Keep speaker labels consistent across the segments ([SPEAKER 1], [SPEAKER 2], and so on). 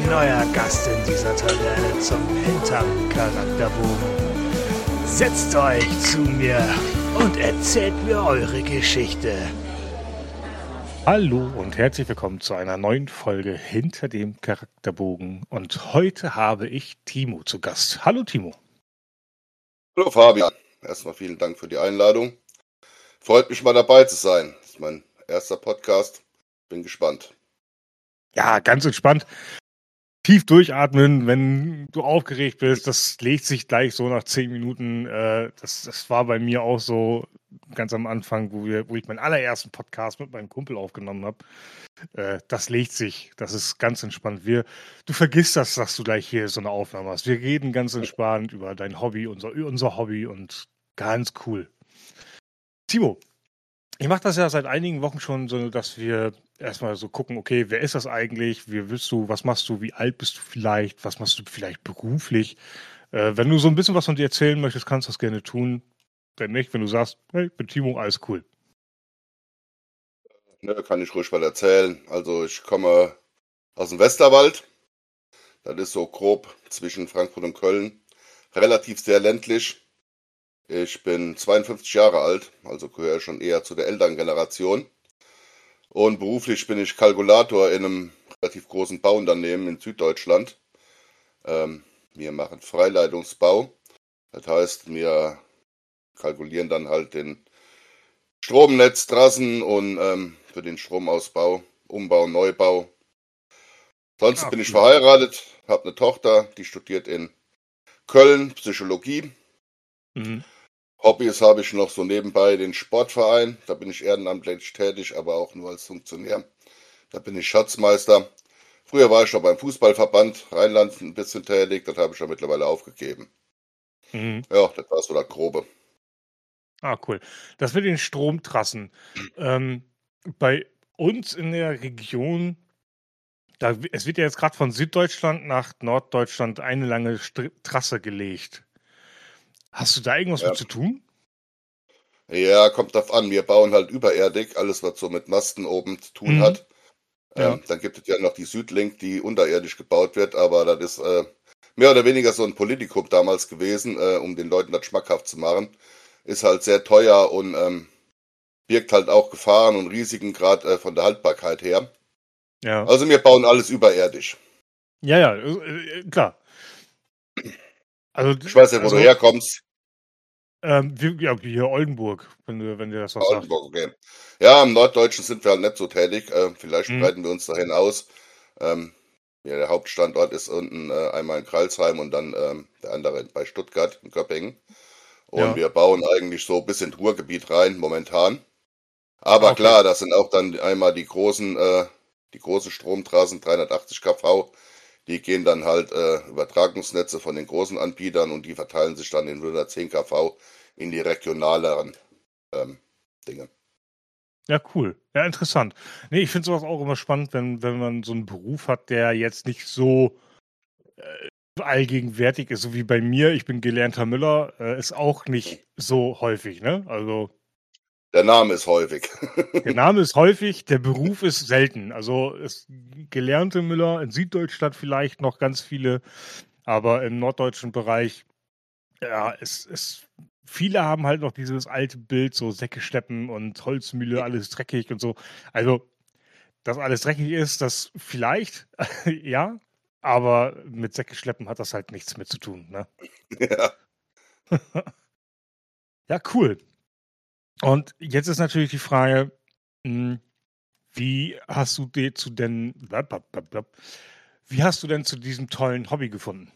[SPEAKER 1] neuer Gast in dieser Taverne zum hinterm Charakterbogen. Setzt euch zu mir und erzählt mir eure Geschichte. Hallo und herzlich willkommen zu einer neuen Folge hinter dem Charakterbogen. Und heute habe ich Timo zu Gast. Hallo Timo.
[SPEAKER 2] Hallo Fabian, erstmal vielen Dank für die Einladung. Freut mich mal dabei zu sein. Das ist mein erster Podcast. Bin gespannt.
[SPEAKER 1] Ja, ganz entspannt. Tief durchatmen, wenn du aufgeregt bist. Das legt sich gleich so nach 10 Minuten. Das war bei mir auch so ganz am Anfang, wo ich meinen allerersten Podcast mit meinem Kumpel aufgenommen habe. Das legt sich. Das ist ganz entspannt. Du vergisst das, dass du gleich hier so eine Aufnahme hast. Wir reden ganz entspannt über dein Hobby, unser Hobby und ganz cool. Timo, ich mache das ja seit einigen Wochen schon so, dass wir erstmal so gucken, okay, wer ist das eigentlich? Wie willst du, was machst du, wie alt bist du vielleicht, was machst du vielleicht beruflich? Wenn du so ein bisschen was von dir erzählen möchtest, kannst du das gerne tun. Wenn nicht, wenn du sagst, hey, ich bin Timo, alles cool.
[SPEAKER 2] Ne, kann ich ruhig mal erzählen. Also ich komme aus dem Westerwald. Das ist so grob zwischen Frankfurt und Köln. Relativ sehr ländlich. Ich bin 52 Jahre alt, also gehöre schon eher zu der älteren Generation. Und beruflich bin ich Kalkulator in einem relativ großen Bauunternehmen in Süddeutschland. Wir machen Freileitungsbau. Das heißt, wir kalkulieren dann halt den Stromnetz, Trassen und für den Stromausbau, Umbau, Neubau. Sonst bin ich
[SPEAKER 1] Cool.
[SPEAKER 2] verheiratet, habe eine Tochter, die studiert in Köln Psychologie.
[SPEAKER 1] Mhm.
[SPEAKER 2] Hobbys habe ich noch so nebenbei den Sportverein. Da bin ich ehrenamtlich tätig, aber auch nur als Funktionär. Da bin ich Schatzmeister. Früher war ich noch beim Fußballverband Rheinland ein bisschen tätig. Das habe ich ja mittlerweile aufgegeben.
[SPEAKER 1] Mhm.
[SPEAKER 2] Ja, das war so das Grobe.
[SPEAKER 1] Cool. Das mit den Stromtrassen. Ähm, bei uns in der Region, es wird ja jetzt gerade von Süddeutschland nach Norddeutschland eine lange Trasse gelegt. Hast du da irgendwas
[SPEAKER 2] Ja.
[SPEAKER 1] mit zu tun?
[SPEAKER 2] Ja, kommt drauf an. Wir bauen halt überirdig, alles was so mit Masten oben zu tun
[SPEAKER 1] Mhm.
[SPEAKER 2] hat.
[SPEAKER 1] Ja.
[SPEAKER 2] Dann gibt es ja noch die Südlink, die unterirdisch gebaut wird, aber das ist mehr oder weniger so ein Politikum damals gewesen, um den Leuten das schmackhaft zu machen. Ist halt sehr teuer und birgt halt auch Gefahren und Risiken, gerade von der Haltbarkeit her.
[SPEAKER 1] Ja.
[SPEAKER 2] Also wir bauen alles überirdisch.
[SPEAKER 1] Ja, klar. Also,
[SPEAKER 2] Ich weiß ja, wo du herkommst.
[SPEAKER 1] hier Oldenburg, wenn dir das was sagt.
[SPEAKER 2] Oldenburg, okay. Ja, im Norddeutschen sind wir halt nicht so tätig. Vielleicht
[SPEAKER 1] Mhm.
[SPEAKER 2] breiten wir uns dahin aus. Ähm, ja, der Hauptstandort ist unten einmal in Kreilsheim und dann der andere bei Stuttgart in Göppingen. Und
[SPEAKER 1] Ja.
[SPEAKER 2] wir bauen eigentlich so bis ins Ruhrgebiet rein momentan. Aber
[SPEAKER 1] Okay.
[SPEAKER 2] klar, das sind auch dann einmal die großen Stromtrassen, 380 kV. Die gehen dann halt Übertragungsnetze von den großen Anbietern und die verteilen sich dann in 110 kV in die regionaleren ähm, Dinge.
[SPEAKER 1] Ja, cool. Ja, interessant. Nee, ich finde sowas auch immer spannend, wenn man so einen Beruf hat, der jetzt nicht so allgegenwärtig ist, so wie bei mir. Ich bin gelernter Müller, ist auch nicht so häufig, ne? Also,
[SPEAKER 2] Der Name ist häufig.
[SPEAKER 1] der Name ist häufig, der Beruf ist selten. Also, gelernte Müller in Süddeutschland vielleicht noch ganz viele, aber im norddeutschen Bereich, ja, viele haben halt noch dieses alte Bild, so Säcke schleppen und Holzmühle, alles dreckig und so. Also, dass alles dreckig ist, das vielleicht, ja, aber mit Säcke schleppen hat das halt nichts mit zu tun, ne?
[SPEAKER 2] Ja.
[SPEAKER 1] Ja, cool. Und jetzt ist natürlich die Frage, hm, wie hast du dir zu denn wie hast du denn zu diesem tollen Hobby gefunden?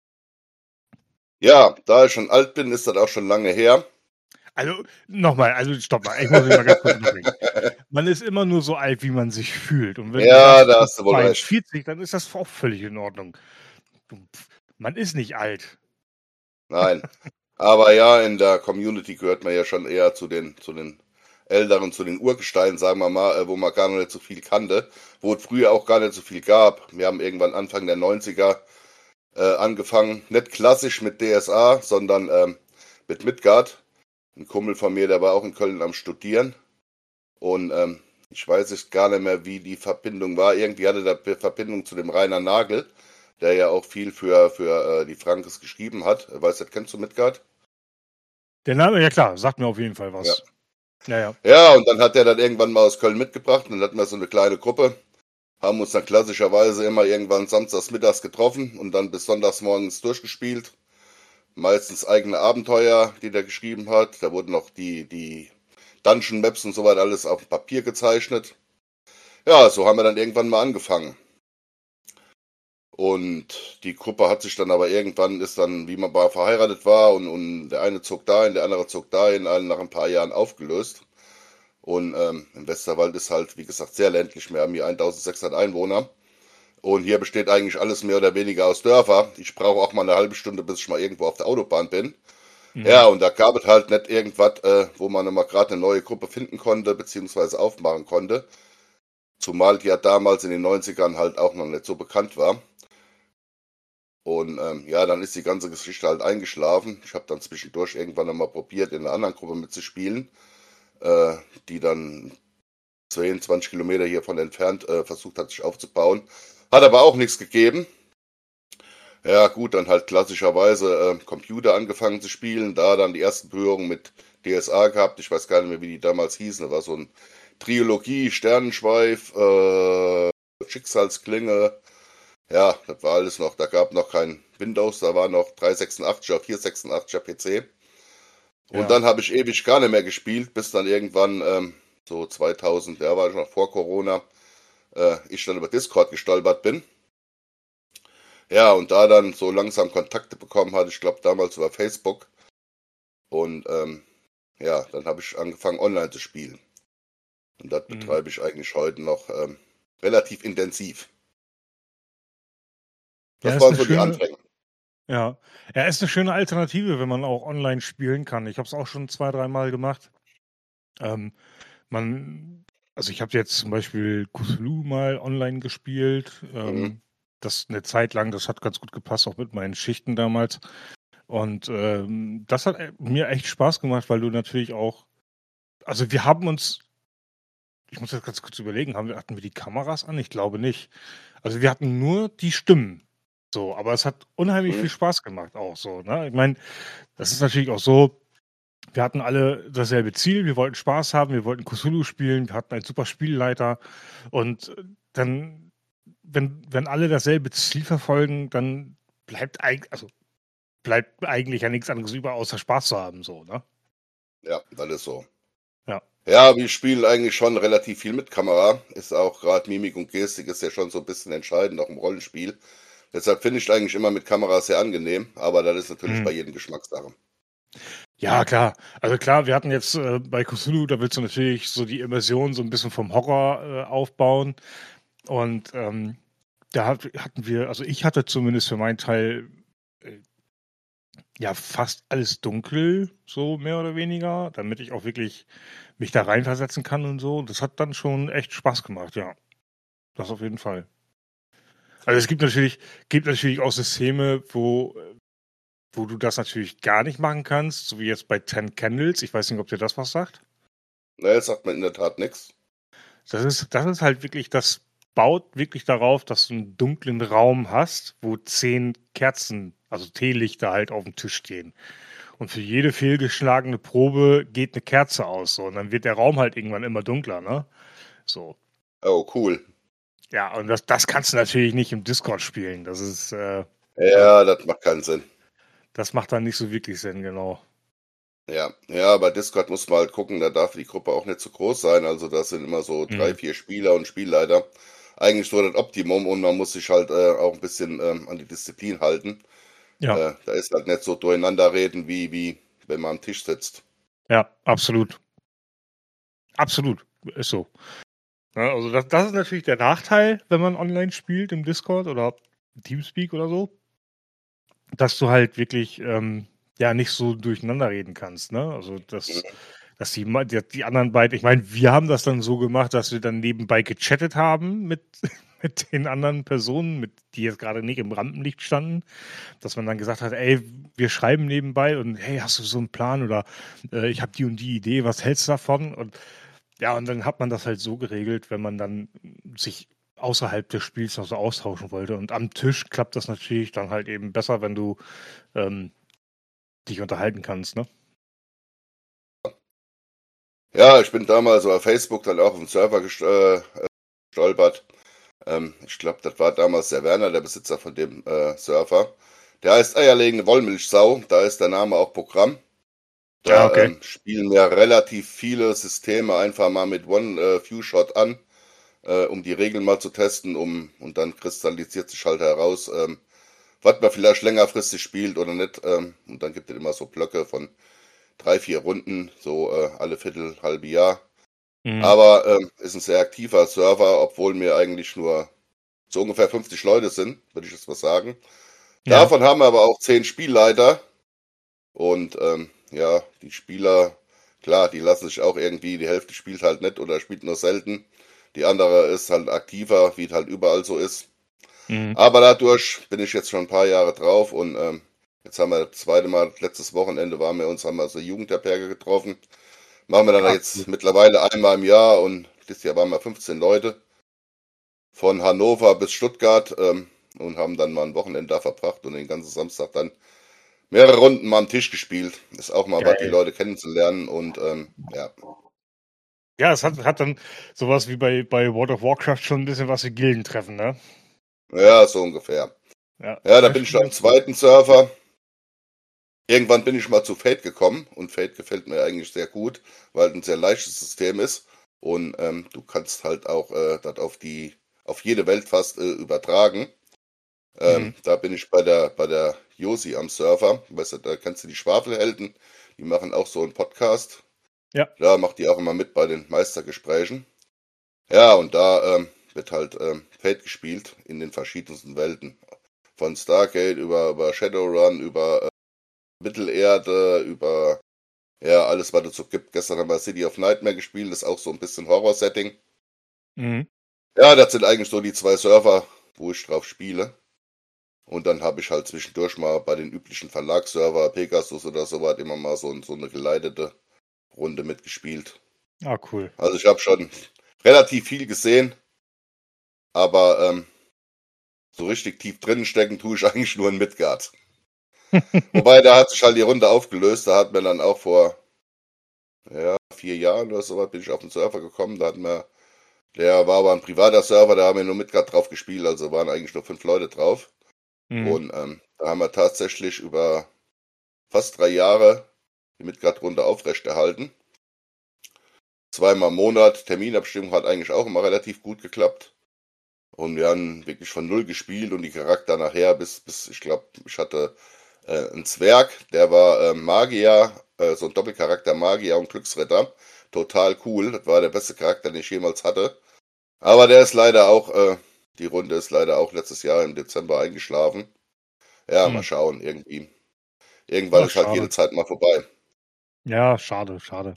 [SPEAKER 2] Ja, da ich schon alt bin, ist das auch schon lange her.
[SPEAKER 1] Also, nochmal, also stopp mal, ich muss mich mal ganz kurz unterbrechen. Man ist immer nur so alt, wie man sich fühlt. Und wenn du
[SPEAKER 2] Ja,
[SPEAKER 1] sagst, du
[SPEAKER 2] da
[SPEAKER 1] bist
[SPEAKER 2] hast du wohl recht.
[SPEAKER 1] 42, dann ist das auch völlig in Ordnung. Man ist nicht alt.
[SPEAKER 2] Nein. Aber ja, in der Community gehört man ja schon eher zu den Älteren, zu den Urgesteinen, sagen wir mal, wo man gar nicht so viel kannte, wo es früher auch gar nicht so viel gab. Wir haben irgendwann Anfang der 90er angefangen, nicht klassisch mit DSA, sondern mit Midgard. Ein Kumpel von mir, der war auch in Köln am Studieren. Und Ich weiß jetzt gar nicht mehr, wie die Verbindung war. Irgendwie hatte der Verbindung zu dem Rainer Nagel, der ja auch viel für die Frankes geschrieben hat. Weißt du, kennst du Midgard?
[SPEAKER 1] Der Name, ja klar, sagt mir auf jeden Fall
[SPEAKER 2] Ja.
[SPEAKER 1] was. Ja, ja.
[SPEAKER 2] Ja, und dann hat er dann irgendwann mal aus Köln mitgebracht und dann hatten wir so eine kleine Gruppe, haben uns dann klassischerweise immer irgendwann samstags mittags getroffen und dann bis sonntags morgens durchgespielt. Meistens eigene Abenteuer, die der geschrieben hat. Da wurden noch die Dungeon Maps und so weiter alles auf Papier gezeichnet. Ja, so haben wir dann irgendwann mal angefangen. Und die Gruppe hat sich dann aber irgendwann, ist dann, wie man mal verheiratet war, und der eine zog dahin, der andere zog dahin, allen nach ein paar Jahren aufgelöst. Und im Westerwald ist halt, wie gesagt, sehr ländlich. Wir haben hier 1600 Einwohner. Und hier besteht eigentlich alles mehr oder weniger aus Dörfer. Ich brauche auch mal eine halbe Stunde, bis ich mal irgendwo auf der Autobahn bin. Ja, und da gab es halt nicht irgendwas, wo man mal gerade eine neue Gruppe finden konnte, beziehungsweise aufmachen konnte. Zumal die ja damals in den 90ern halt auch noch nicht so bekannt war. Und ja, dann ist die ganze Geschichte halt eingeschlafen. Ich habe dann zwischendurch irgendwann nochmal probiert, in einer anderen Gruppe mitzuspielen, die dann 10, 20 Kilometer hiervon entfernt versucht hat, sich aufzubauen. Hat aber auch nichts gegeben. Ja, gut, dann halt klassischerweise Computer angefangen zu spielen, da dann die ersten Berührungen mit DSA gehabt. Ich weiß gar nicht mehr, wie die damals hießen. Da war so ein Trilogie, Sternenschweif, Schicksalsklinge. Ja, das war alles noch. Da gab noch kein Windows, da war noch 386er, 486er PC. Und
[SPEAKER 1] Ja.
[SPEAKER 2] dann habe ich ewig gar nicht mehr gespielt, bis dann irgendwann so 2000, ja, war ich noch vor Corona, ich dann über Discord gestolpert bin. Ja, und da dann so langsam Kontakte bekommen hatte, ich glaube damals über Facebook. Und ja, dann habe ich angefangen online zu spielen. Und das betreibe ich eigentlich heute noch relativ intensiv.
[SPEAKER 1] Ja,
[SPEAKER 2] Das
[SPEAKER 1] ist
[SPEAKER 2] waren
[SPEAKER 1] eine
[SPEAKER 2] so die
[SPEAKER 1] schöne,
[SPEAKER 2] Anfänge.
[SPEAKER 1] ja. Ja, ist eine schöne Alternative, wenn man auch online spielen kann. Ich habe es auch schon 2, dreimal gemacht. Ähm, man, also ich habe jetzt zum Beispiel Cthulhu mal online gespielt.
[SPEAKER 2] Mhm.
[SPEAKER 1] Das eine Zeit lang, das hat ganz gut gepasst, auch mit meinen Schichten damals. Und das hat mir echt Spaß gemacht, weil du natürlich auch, also wir haben uns, ich muss jetzt ganz kurz überlegen, hatten wir die Kameras an? Ich glaube nicht. Also wir hatten nur die Stimmen. So, aber es hat unheimlich
[SPEAKER 2] Mhm.
[SPEAKER 1] viel Spaß gemacht auch so, ne? Ich meine, das ist natürlich auch so, wir hatten alle dasselbe Ziel, wir wollten Spaß haben, wir wollten Cthulhu spielen, wir hatten einen super Spielleiter und dann, wenn alle dasselbe Ziel verfolgen, dann bleibt eigentlich ja nichts anderes über, außer Spaß zu haben, so, ne?
[SPEAKER 2] Ja, das ist so.
[SPEAKER 1] Ja.
[SPEAKER 2] Ja, wir spielen eigentlich schon relativ viel mit Kamera. Ist auch gerade Mimik und Gestik ist ja schon so ein bisschen entscheidend, auch im Rollenspiel. Deshalb finde ich eigentlich immer mit Kamera sehr angenehm, aber das ist natürlich
[SPEAKER 1] Mhm.
[SPEAKER 2] bei jedem Geschmackssache.
[SPEAKER 1] Ja, klar. Also klar, wir hatten jetzt bei Cthulhu, da willst du natürlich so die Immersion so ein bisschen vom Horror aufbauen. Und hatten wir, also ich hatte zumindest für meinen Teil äh, ja fast alles dunkel, so mehr oder weniger, damit ich auch wirklich mich da reinversetzen kann und so. Das hat dann schon echt Spaß gemacht, ja. Das auf jeden Fall. Also es gibt natürlich auch Systeme, wo du das natürlich gar nicht machen kannst, so wie jetzt bei Ten Candles. Ich weiß nicht, ob dir das was sagt.
[SPEAKER 2] Ne, das sagt mir in der Tat nichts.
[SPEAKER 1] Das ist halt wirklich, das baut wirklich darauf, dass du einen dunklen Raum hast, wo 10 Kerzen, also Teelichter halt auf dem Tisch stehen. Und für jede fehlgeschlagene Probe geht eine Kerze aus, so. Und dann wird der Raum halt irgendwann immer dunkler, ne? So.
[SPEAKER 2] Oh, cool.
[SPEAKER 1] Ja, und das kannst du natürlich nicht im Discord spielen. Also
[SPEAKER 2] Ja, das macht keinen Sinn.
[SPEAKER 1] das macht dann nicht so wirklich Sinn, genau.
[SPEAKER 2] Ja, ja, bei Discord muss man halt gucken, da darf die Gruppe auch nicht zu groß sein. Also das sind immer so drei,
[SPEAKER 1] Mhm.
[SPEAKER 2] vier Spieler und Spielleiter. Eigentlich so das Optimum und man muss sich halt auch ein bisschen an die Disziplin halten.
[SPEAKER 1] Ja,
[SPEAKER 2] Da ist halt nicht so durcheinander reden, wie wenn man am Tisch sitzt.
[SPEAKER 1] ja, absolut. Absolut. Ist so. Ja, also das ist natürlich der Nachteil, wenn man online spielt im Discord oder Teamspeak oder so, dass du halt wirklich ja nicht so durcheinander reden kannst, ne? Also
[SPEAKER 2] Mhm.
[SPEAKER 1] dass die anderen beiden, ich meine, wir haben das dann so gemacht, dass wir dann nebenbei gechattet haben mit, mit den anderen Personen, die jetzt gerade nicht im Rampenlicht standen, dass man dann gesagt hat, ey, wir schreiben nebenbei und hey, hast du so einen Plan oder ich habe die und die Idee, was hältst du davon? Und Ja, und dann hat man das halt so geregelt, wenn man dann sich außerhalb des Spiels noch so austauschen wollte. Und am Tisch klappt das natürlich dann halt eben besser, wenn du ähm, dich unterhalten kannst, ne?
[SPEAKER 2] Ja, ich bin damals so auf Facebook dann auch auf den Server gestolpert. Ich glaube, das war damals der Werner, der Besitzer von dem Server. Der heißt eierlegende Wollmilchsau, da ist der Name auch Programm.
[SPEAKER 1] Ja,
[SPEAKER 2] Da
[SPEAKER 1] okay.
[SPEAKER 2] spielen wir relativ viele Systeme einfach mal mit One-Few-Shot an, um die Regeln mal zu testen, und dann kristallisiert sich halt heraus, was man vielleicht längerfristig spielt oder nicht. Und dann gibt es immer so Blöcke von 3, 4 Runden, so alle halbe Jahr.
[SPEAKER 1] Mhm.
[SPEAKER 2] Aber ist ein sehr aktiver Server, obwohl wir eigentlich nur so ungefähr 50 Leute sind, würde ich jetzt mal sagen.
[SPEAKER 1] Ja.
[SPEAKER 2] Davon haben wir aber auch 10 Spielleiter. Und ja, die Spieler, klar, die lassen sich auch irgendwie, die Hälfte spielt halt nicht oder spielt nur selten. Die andere ist halt aktiver, wie es halt überall so ist.
[SPEAKER 1] Mhm.
[SPEAKER 2] Aber dadurch bin ich jetzt schon ein paar Jahre drauf, und jetzt haben wir das zweite Mal, letztes Wochenende haben wir so Jugendherberge getroffen. Machen wir dann
[SPEAKER 1] Ah,
[SPEAKER 2] jetzt
[SPEAKER 1] cool.
[SPEAKER 2] mittlerweile einmal im Jahr, und dieses Jahr waren wir 15 Leute von Hannover bis Stuttgart, und haben dann mal ein Wochenende da verbracht und den ganzen Samstag dann mehrere Runden mal am Tisch gespielt. Ist auch mal was, die
[SPEAKER 1] Geil.
[SPEAKER 2] Leute kennenzulernen, und ja.
[SPEAKER 1] Ja, es hat dann sowas wie bei World of Warcraft schon ein bisschen was wie Gildentreffen, ne?
[SPEAKER 2] Ja, so ungefähr.
[SPEAKER 1] Ja,
[SPEAKER 2] Ja, da
[SPEAKER 1] das ist
[SPEAKER 2] bin ich
[SPEAKER 1] schon
[SPEAKER 2] dann am
[SPEAKER 1] ganz gut.
[SPEAKER 2] zweiten Server. Irgendwann bin ich mal zu Fate gekommen, und Fate gefällt mir eigentlich sehr gut, weil es ein sehr leichtes System ist, und du kannst halt auch das auf jede Welt fast übertragen.
[SPEAKER 1] Mhm.
[SPEAKER 2] Da bin ich bei der Josi am Server. Weißt du, da kennst du die Schwafelhelden, die machen auch so einen Podcast.
[SPEAKER 1] Ja.
[SPEAKER 2] Da macht die auch immer mit bei den Meistergesprächen. Ja, und da wird halt Fate gespielt in den verschiedensten Welten. Von Stargate über Shadowrun, über Mittelerde, über ja, alles, was es so gibt. Gestern haben wir City of Nightmare gespielt, das ist auch so ein bisschen Horror-Setting.
[SPEAKER 1] Mhm.
[SPEAKER 2] Ja, das sind eigentlich so die zwei Server, wo ich drauf spiele. Und dann habe ich halt zwischendurch mal bei den üblichen Verlagsserver, Pegasus oder sowas, immer mal so eine geleitete Runde mitgespielt.
[SPEAKER 1] Ah, cool.
[SPEAKER 2] Also ich habe schon relativ viel gesehen, aber so richtig tief drin stecken tue ich eigentlich nur in Midgard. Wobei, da hat sich halt die Runde aufgelöst. Da hat mir dann auch vor, ja, 4 Jahren oder so was bin ich auf den Server gekommen. Der war aber ein privater Server, da haben wir nur Midgard drauf gespielt, also waren eigentlich nur 5 Leute drauf.
[SPEAKER 1] Mhm.
[SPEAKER 2] Und da haben wir tatsächlich über fast 3 Jahre die Midgard-Runde aufrechterhalten. Zweimal im Monat, Terminabstimmung hat eigentlich auch immer relativ gut geklappt. Und wir haben wirklich von null gespielt, und die Charakter nachher bis ich glaube, ich hatte einen Zwerg, der war Magier, so ein Doppelcharakter Magier und Glücksritter. Total cool. Das war der beste Charakter, den ich jemals hatte. Aber der ist leider auch, die Runde ist leider auch letztes Jahr im Dezember eingeschlafen. Ja, mal
[SPEAKER 1] Mhm.
[SPEAKER 2] schauen, irgendwie. Irgendwann
[SPEAKER 1] Ach,
[SPEAKER 2] ist halt jede
[SPEAKER 1] schade.
[SPEAKER 2] Zeit mal vorbei.
[SPEAKER 1] Ja, schade, schade.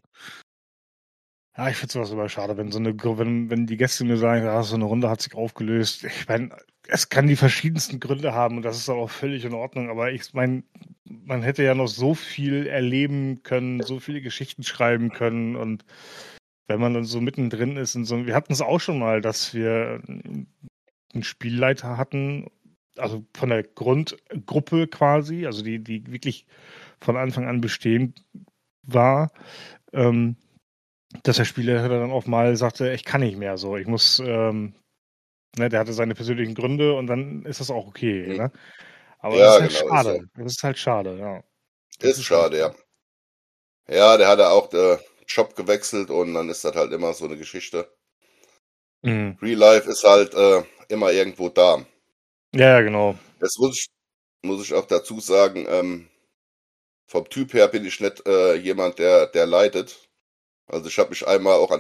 [SPEAKER 1] Ja, ich finde sowas immer schade, wenn so eine, wenn die Gäste mir sagen, ja, so eine Runde hat sich aufgelöst. Ich meine, es kann die verschiedensten Gründe haben und das ist auch völlig in Ordnung, aber ich meine, man hätte ja noch so viel erleben können, so viele Geschichten schreiben können und wenn man dann so mittendrin ist in so, wir hatten es auch schon mal, dass wir einen Spielleiter hatten, also von der Grundgruppe quasi, also die wirklich von Anfang an bestehend war, ähm, dass der Spieler dann auch mal sagte, ich kann nicht mehr so, ich muss, ne, der hatte seine persönlichen Gründe und dann ist das auch okay,
[SPEAKER 2] Hm.
[SPEAKER 1] ne? Aber das
[SPEAKER 2] Ja,
[SPEAKER 1] ist halt
[SPEAKER 2] genau, ist so.
[SPEAKER 1] schade. Das ist halt schade, ja. Das
[SPEAKER 2] Ist
[SPEAKER 1] ist halt
[SPEAKER 2] schade, ja. Ja, der hatte auch Job gewechselt, und dann ist das halt immer so eine Geschichte.
[SPEAKER 1] mhm.
[SPEAKER 2] Real Life ist halt immer irgendwo da.
[SPEAKER 1] Ja, ja, genau.
[SPEAKER 2] Das muss ich auch dazu sagen, vom Typ her bin ich nicht jemand, der leidet. Also ich habe mich einmal auch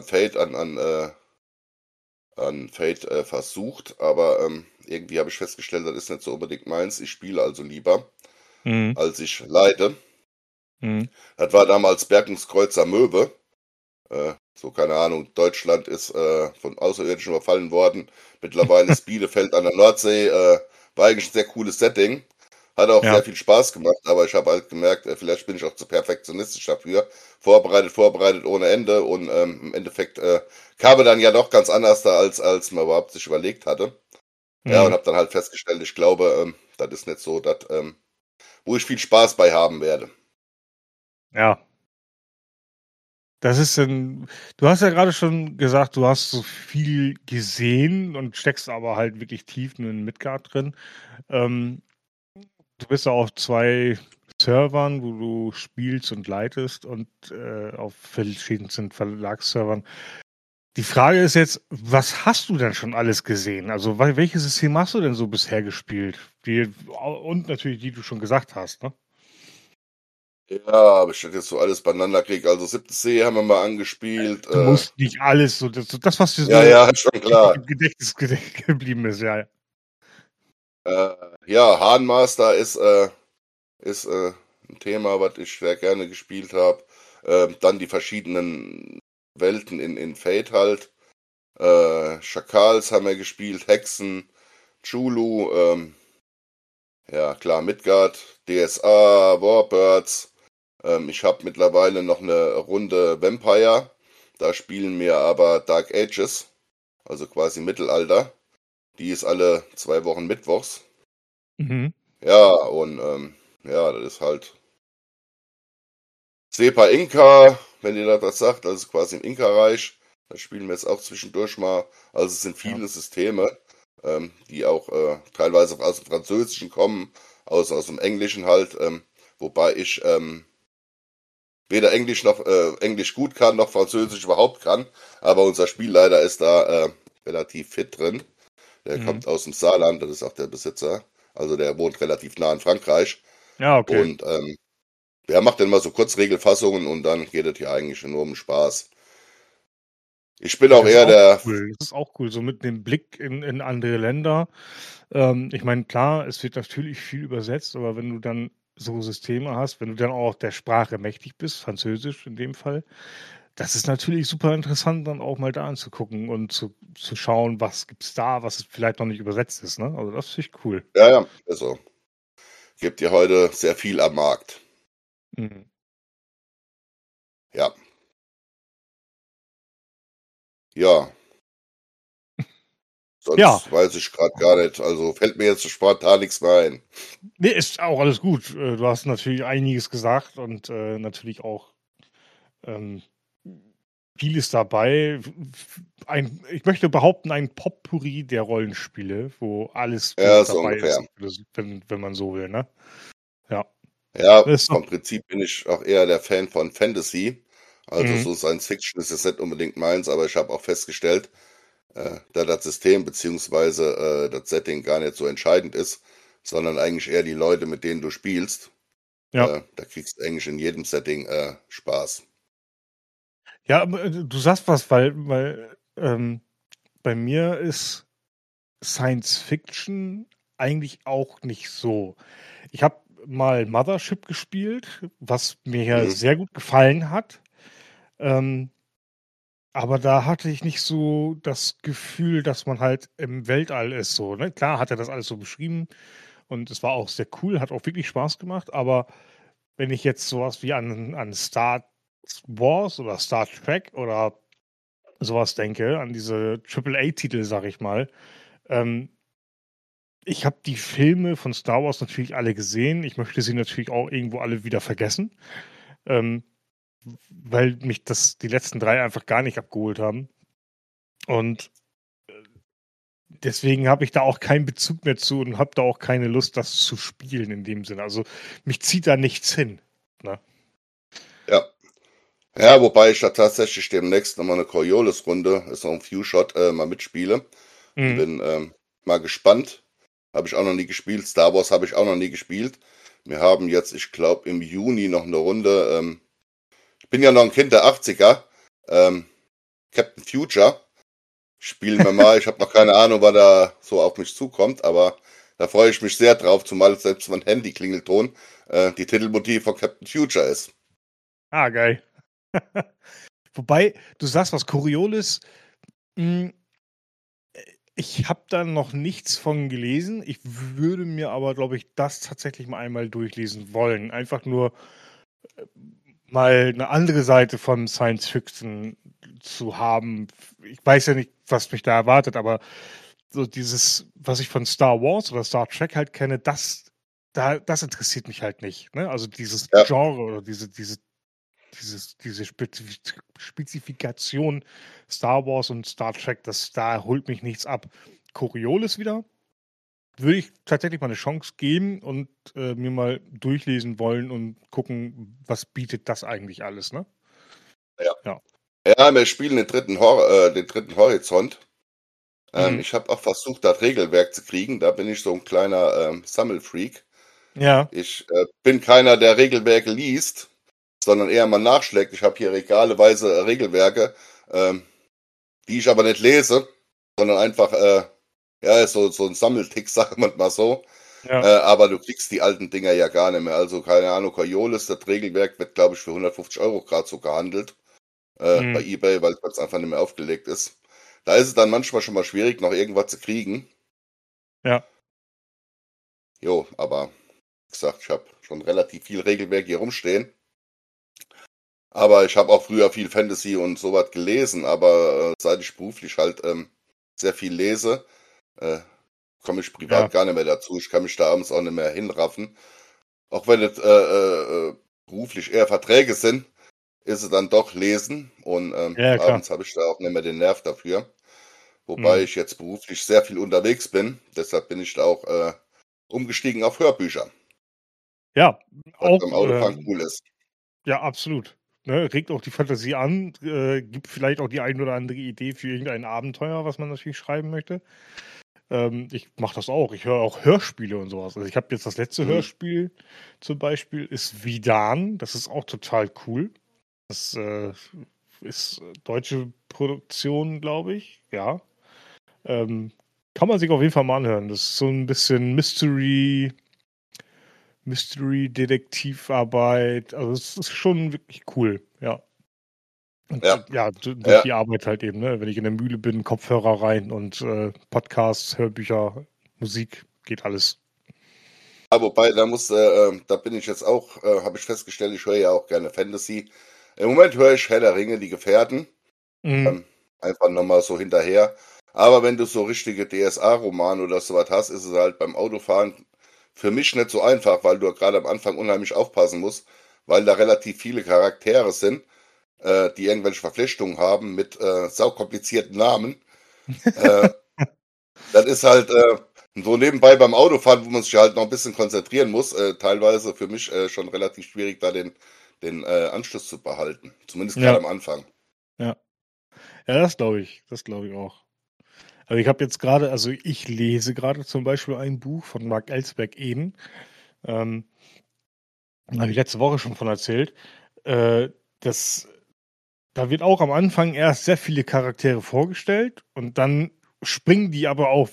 [SPEAKER 2] an Fate versucht, aber irgendwie habe ich festgestellt, das ist nicht so unbedingt meins. Ich spiele also lieber,
[SPEAKER 1] Mhm.
[SPEAKER 2] als ich leide.
[SPEAKER 1] Mhm.
[SPEAKER 2] Das war damals Bergungskreuzer Möwe. So, keine Ahnung, Deutschland ist von Außerirdischen überfallen worden. Mittlerweile ist Bielefeld an der Nordsee. War eigentlich ein sehr cooles Setting. Hat auch
[SPEAKER 1] Ja.
[SPEAKER 2] sehr viel Spaß gemacht, aber ich habe halt gemerkt, vielleicht bin ich auch zu perfektionistisch dafür. Vorbereitet ohne Ende und im Endeffekt kam er dann ja doch ganz anders da, als man überhaupt sich überlegt hatte. Ja, und
[SPEAKER 1] Mhm.
[SPEAKER 2] habe dann halt festgestellt, ich glaube, das ist nicht so das, wo ich viel Spaß bei haben werde.
[SPEAKER 1] Ja. Das ist dann du hast ja gerade schon gesagt, du hast so viel gesehen und steckst aber halt wirklich tief nur in Midgard drin. Ähm, Du bist ja auf 2 Servern, wo du spielst und leitest und, auf verschiedensten Verlagsservern. Die Frage ist jetzt, was hast du denn schon alles gesehen? Also, welches System hast du denn so bisher gespielt? Die und natürlich die du schon gesagt hast, ne?
[SPEAKER 2] Ja, aber ich das jetzt so alles beieinander kriege. Also 7. See haben wir mal angespielt.
[SPEAKER 1] Du musst nicht alles so das, was dir
[SPEAKER 2] Ja,
[SPEAKER 1] so
[SPEAKER 2] ja, schon
[SPEAKER 1] wirklich
[SPEAKER 2] klar.
[SPEAKER 1] im Gedächtnis geblieben ist, ja, ja.
[SPEAKER 2] Äh, ja, Hahnmaster ist ein Thema, was ich sehr gerne gespielt habe. Dann die verschiedenen Welten in Fate halt. Schakals haben wir gespielt, Hexen, Chulu, ja klar, Midgard, DSA, Warbirds. Ich habe mittlerweile noch eine Runde Vampire. Da spielen wir aber Dark Ages, also quasi Mittelalter. Die ist alle 2 Wochen mittwochs.
[SPEAKER 1] Mhm.
[SPEAKER 2] Ja, und ja, das ist halt Sepa Inka, wenn ihr das was sagt, also quasi im Inka-Reich. Da spielen wir jetzt auch zwischendurch mal. Also es sind
[SPEAKER 1] Ja.
[SPEAKER 2] viele Systeme, die auch teilweise aus dem Französischen kommen, aus dem Englischen halt, wobei ich weder Englisch noch Englisch gut kann, noch Französisch überhaupt kann. Aber unser Spielleiter ist da relativ fit drin. Der
[SPEAKER 1] Mhm.
[SPEAKER 2] kommt aus dem Saarland, das ist auch der Besitzer. Also der wohnt relativ nah in Frankreich.
[SPEAKER 1] Ja, okay.
[SPEAKER 2] Und der macht dann mal so Kurzregelfassungen und dann geht es hier eigentlich nur um Spaß. Ich bin
[SPEAKER 1] Ja,
[SPEAKER 2] auch
[SPEAKER 1] das ist
[SPEAKER 2] eher
[SPEAKER 1] auch
[SPEAKER 2] der,
[SPEAKER 1] cool. Das ist auch cool, so mit dem Blick in andere Länder. Ich meine, klar, es wird natürlich viel übersetzt, aber wenn du dann so Systeme hast, wenn du dann auch der Sprache mächtig bist, Französisch in dem Fall, das ist natürlich super interessant, dann auch mal da anzugucken und zu schauen, was gibt's da, was vielleicht noch nicht übersetzt ist, ne? Also, das finde ich cool.
[SPEAKER 2] ja, ja, also gibt ja heute sehr viel am Markt.
[SPEAKER 1] Mhm.
[SPEAKER 2] Ja, ja,
[SPEAKER 1] Ja,
[SPEAKER 2] sonst weiß ich gerade gar nicht. Also fällt mir jetzt so spontan nichts mehr ein.
[SPEAKER 1] ne, ist auch alles gut. Du hast natürlich einiges gesagt und, natürlich auch, ähm vieles dabei. Ich möchte behaupten, ein Potpourri der Rollenspiele, wo alles
[SPEAKER 2] Ja,
[SPEAKER 1] wirklich
[SPEAKER 2] so
[SPEAKER 1] dabei ist,
[SPEAKER 2] ungefähr.
[SPEAKER 1] wenn man so will, ne? Ja.
[SPEAKER 2] Ja,
[SPEAKER 1] Das ist doch
[SPEAKER 2] vom Prinzip bin ich auch eher der Fan von Fantasy. Also
[SPEAKER 1] mhm,
[SPEAKER 2] so Science Fiction ist jetzt nicht unbedingt meins, aber ich habe auch festgestellt, da das System beziehungsweise das Setting gar nicht so entscheidend ist, sondern eigentlich eher die Leute, mit denen du spielst.
[SPEAKER 1] ja.
[SPEAKER 2] Da kriegst du eigentlich in jedem Setting Spaß.
[SPEAKER 1] Ja, aber, du sagst was, weil bei mir ist Science Fiction eigentlich auch nicht so. Ich habe mal Mothership gespielt, was mir ja
[SPEAKER 2] Mhm.
[SPEAKER 1] sehr gut gefallen hat. Ähm Aber da hatte ich nicht so das Gefühl, dass man halt im Weltall ist so, ne? Klar hat er das alles so beschrieben und es war auch sehr cool, hat auch wirklich Spaß gemacht, aber wenn ich jetzt so was wie an Star Wars oder Star Trek oder so was denke, an diese Triple-A-Titel, sage ich mal, ähm, ich habe die Filme von Star Wars natürlich alle gesehen. Ich möchte sie natürlich auch irgendwo alle wieder vergessen, ähm, weil mich das die letzten 3 einfach gar nicht abgeholt haben und deswegen habe ich da auch keinen Bezug mehr zu und habe da auch keine Lust, das zu spielen in dem Sinne. Also, mich zieht da nichts hin, ne?
[SPEAKER 2] Ja. Ja, wobei ich da tatsächlich demnächst nochmal eine Coriolis-Runde, ist noch ein Few-Shot, mal mitspiele. Und
[SPEAKER 1] Mhm.
[SPEAKER 2] bin mal gespannt. Habe ich auch noch nie gespielt. Star Wars habe ich auch noch nie gespielt. Wir haben jetzt, ich glaube, im Juni noch eine Runde. Ich bin ja noch ein Kind der 80er. Ähm, Captain Future. Spielen wir mal. Ich habe noch keine Ahnung, was da so auf mich zukommt, aber da freue ich mich sehr drauf, zumal selbst mein Handy-Klingelton die Titelmotiv von Captain Future ist.
[SPEAKER 1] Ah, geil. Wobei, du sagst was Coriolis, hm, Ich habe da noch nichts von gelesen. Ich würde mir aber, glaube ich, das tatsächlich mal einmal durchlesen wollen. Einfach nur mal eine andere Seite von Science Fiction zu haben. Ich weiß ja nicht, was mich da erwartet, aber so dieses, was ich von Star Wars oder Star Trek halt kenne, das interessiert mich halt nicht. Ne? Also dieses
[SPEAKER 2] Ja,
[SPEAKER 1] Genre oder diese Spezifikation Star Wars und Star Trek, da holt mich nichts ab. Coriolis wieder, würde ich tatsächlich mal eine Chance geben und mir mal durchlesen wollen und gucken, was bietet das eigentlich alles, ne?
[SPEAKER 2] ja.
[SPEAKER 1] Ja.
[SPEAKER 2] Ja, wir spielen den dritten Horizont.
[SPEAKER 1] Mhm.
[SPEAKER 2] Ich habe auch versucht, das Regelwerk zu kriegen. Da bin ich so ein kleiner Sammelfreak.
[SPEAKER 1] Ja.
[SPEAKER 2] Ich bin keiner, der Regelwerke liest, sondern eher mal nachschlägt. Ich habe hier regaleweise Regelwerke, ähm, die ich aber nicht lese, sondern einfach, ja, ist so ein Sammeltick, sagen wir mal so.
[SPEAKER 1] Ja.
[SPEAKER 2] Aber du kriegst die alten Dinger ja gar nicht mehr. Also keine Ahnung, Coriolis, das Regelwerk wird, glaube ich, für 150 Euro gerade so gehandelt bei
[SPEAKER 1] Mhm.
[SPEAKER 2] eBay, weil es einfach nicht mehr aufgelegt ist. Da ist es dann manchmal schon mal schwierig, noch irgendwas zu kriegen.
[SPEAKER 1] Ja.
[SPEAKER 2] Jo, aber wie gesagt, ich habe schon relativ viel Regelwerk hier rumstehen. Aber ich habe auch früher viel Fantasy und sowas gelesen, aber seit ich beruflich halt sehr viel lese, äh, komme ich privat
[SPEAKER 1] Ja.
[SPEAKER 2] gar nicht mehr dazu. Ich kann mich da abends auch nicht mehr hinraffen. Auch wenn es beruflich eher Verträge sind, ist es dann doch lesen und
[SPEAKER 1] Ja, ja, klar.
[SPEAKER 2] abends habe ich da auch nicht mehr den Nerv dafür. Wobei
[SPEAKER 1] Mhm.
[SPEAKER 2] ich jetzt beruflich sehr viel unterwegs bin, deshalb bin ich da auch umgestiegen auf Hörbücher,
[SPEAKER 1] Ja,
[SPEAKER 2] was
[SPEAKER 1] auch,
[SPEAKER 2] beim Autofahren cool ist.
[SPEAKER 1] ja, absolut. Ne, regt auch die Fantasie an, gibt vielleicht auch die ein oder andere Idee für irgendein Abenteuer, was man natürlich schreiben möchte. Ich mache das auch. Ich höre auch Hörspiele und sowas. Also ich habe jetzt das letzte
[SPEAKER 2] Mhm.
[SPEAKER 1] Hörspiel zum Beispiel, ist Vidan. Das ist auch total cool. Das ist deutsche Produktion, glaube ich. Ja. Ähm, kann man sich auf jeden Fall mal anhören. Das ist so ein bisschen Mystery-Detektivarbeit. Also es ist schon wirklich cool. Ja. Und
[SPEAKER 2] Ja,
[SPEAKER 1] ja, durch
[SPEAKER 2] ja.
[SPEAKER 1] die Arbeit halt eben, ne? Wenn ich in der Mühle bin, Kopfhörer rein und Podcasts, Hörbücher, Musik, geht alles.
[SPEAKER 2] Wobei, da bin ich jetzt auch, habe ich festgestellt, ich höre ja auch gerne Fantasy. Im Moment höre ich Herr der Ringe, die Gefährten.
[SPEAKER 1] Mhm.
[SPEAKER 2] Ähm, einfach nochmal so hinterher. Aber wenn du so richtige DSA-Romane oder sowas hast, ist es halt beim Autofahren für mich nicht so einfach, weil du gerade am Anfang unheimlich aufpassen musst, weil da relativ viele Charaktere sind, die irgendwelche Verflechtungen haben mit saukomplizierten Namen. Äh, das ist halt so nebenbei beim Autofahren, wo man sich halt noch ein bisschen konzentrieren muss, teilweise für mich schon relativ schwierig, da den Anschluss zu behalten. Zumindest gerade
[SPEAKER 1] Ja,
[SPEAKER 2] am Anfang.
[SPEAKER 1] ja. Ja, das glaube ich. Das glaube ich auch. Also ich habe jetzt gerade, also ich lese gerade zum Beispiel ein Buch von Mark Ellsberg eben. Ähm, da habe ich letzte Woche schon von erzählt. Äh, das, da wird auch am Anfang erst sehr viele Charaktere vorgestellt und dann springen die aber auch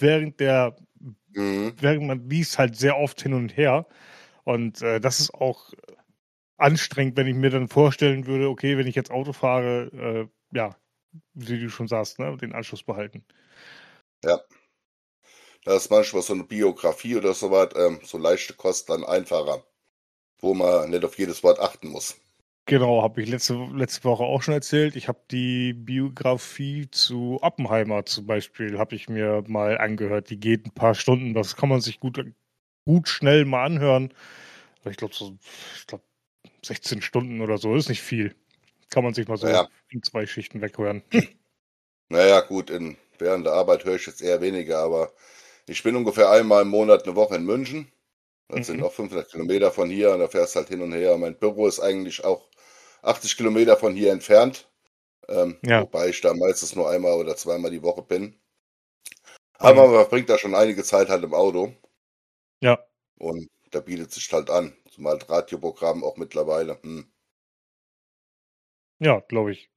[SPEAKER 2] Mhm.
[SPEAKER 1] während man liest, halt sehr oft hin und her. Und das ist auch anstrengend, wenn ich mir dann vorstellen würde, okay, wenn ich jetzt Auto fahre, ja, wie du schon sagst, ne, den Anschluss behalten.
[SPEAKER 2] Ja. Da ist manchmal so eine Biografie oder so was, so leichte Kost dann einfacher, wo man nicht auf jedes Wort achten muss.
[SPEAKER 1] Genau, habe ich letzte Woche auch schon erzählt. Ich habe die Biografie zu Oppenheimer zum Beispiel, habe ich mir mal angehört. Die geht ein paar Stunden. Das kann man sich gut schnell mal anhören. Ich glaube, ich glaube, 16 Stunden oder so ist nicht viel. Kann man sich mal so
[SPEAKER 2] Naja,
[SPEAKER 1] in 2 Schichten weghören.
[SPEAKER 2] naja, gut, während der Arbeit höre ich jetzt eher weniger, aber ich bin ungefähr einmal im Monat eine Woche in München. Das sind
[SPEAKER 1] Mhm.
[SPEAKER 2] auch 500 Kilometer von hier und da fährst halt hin und her. Mein Büro ist eigentlich auch 80 Kilometer von hier entfernt,
[SPEAKER 1] Ja.
[SPEAKER 2] wobei ich da meistens nur einmal oder zweimal die Woche bin. Aber
[SPEAKER 1] Mhm.
[SPEAKER 2] man verbringt da schon einige Zeit halt im Auto
[SPEAKER 1] Ja.
[SPEAKER 2] und da bietet sich halt an, zumal das Radioprogramm auch mittlerweile.
[SPEAKER 1] Ja, glaube ich.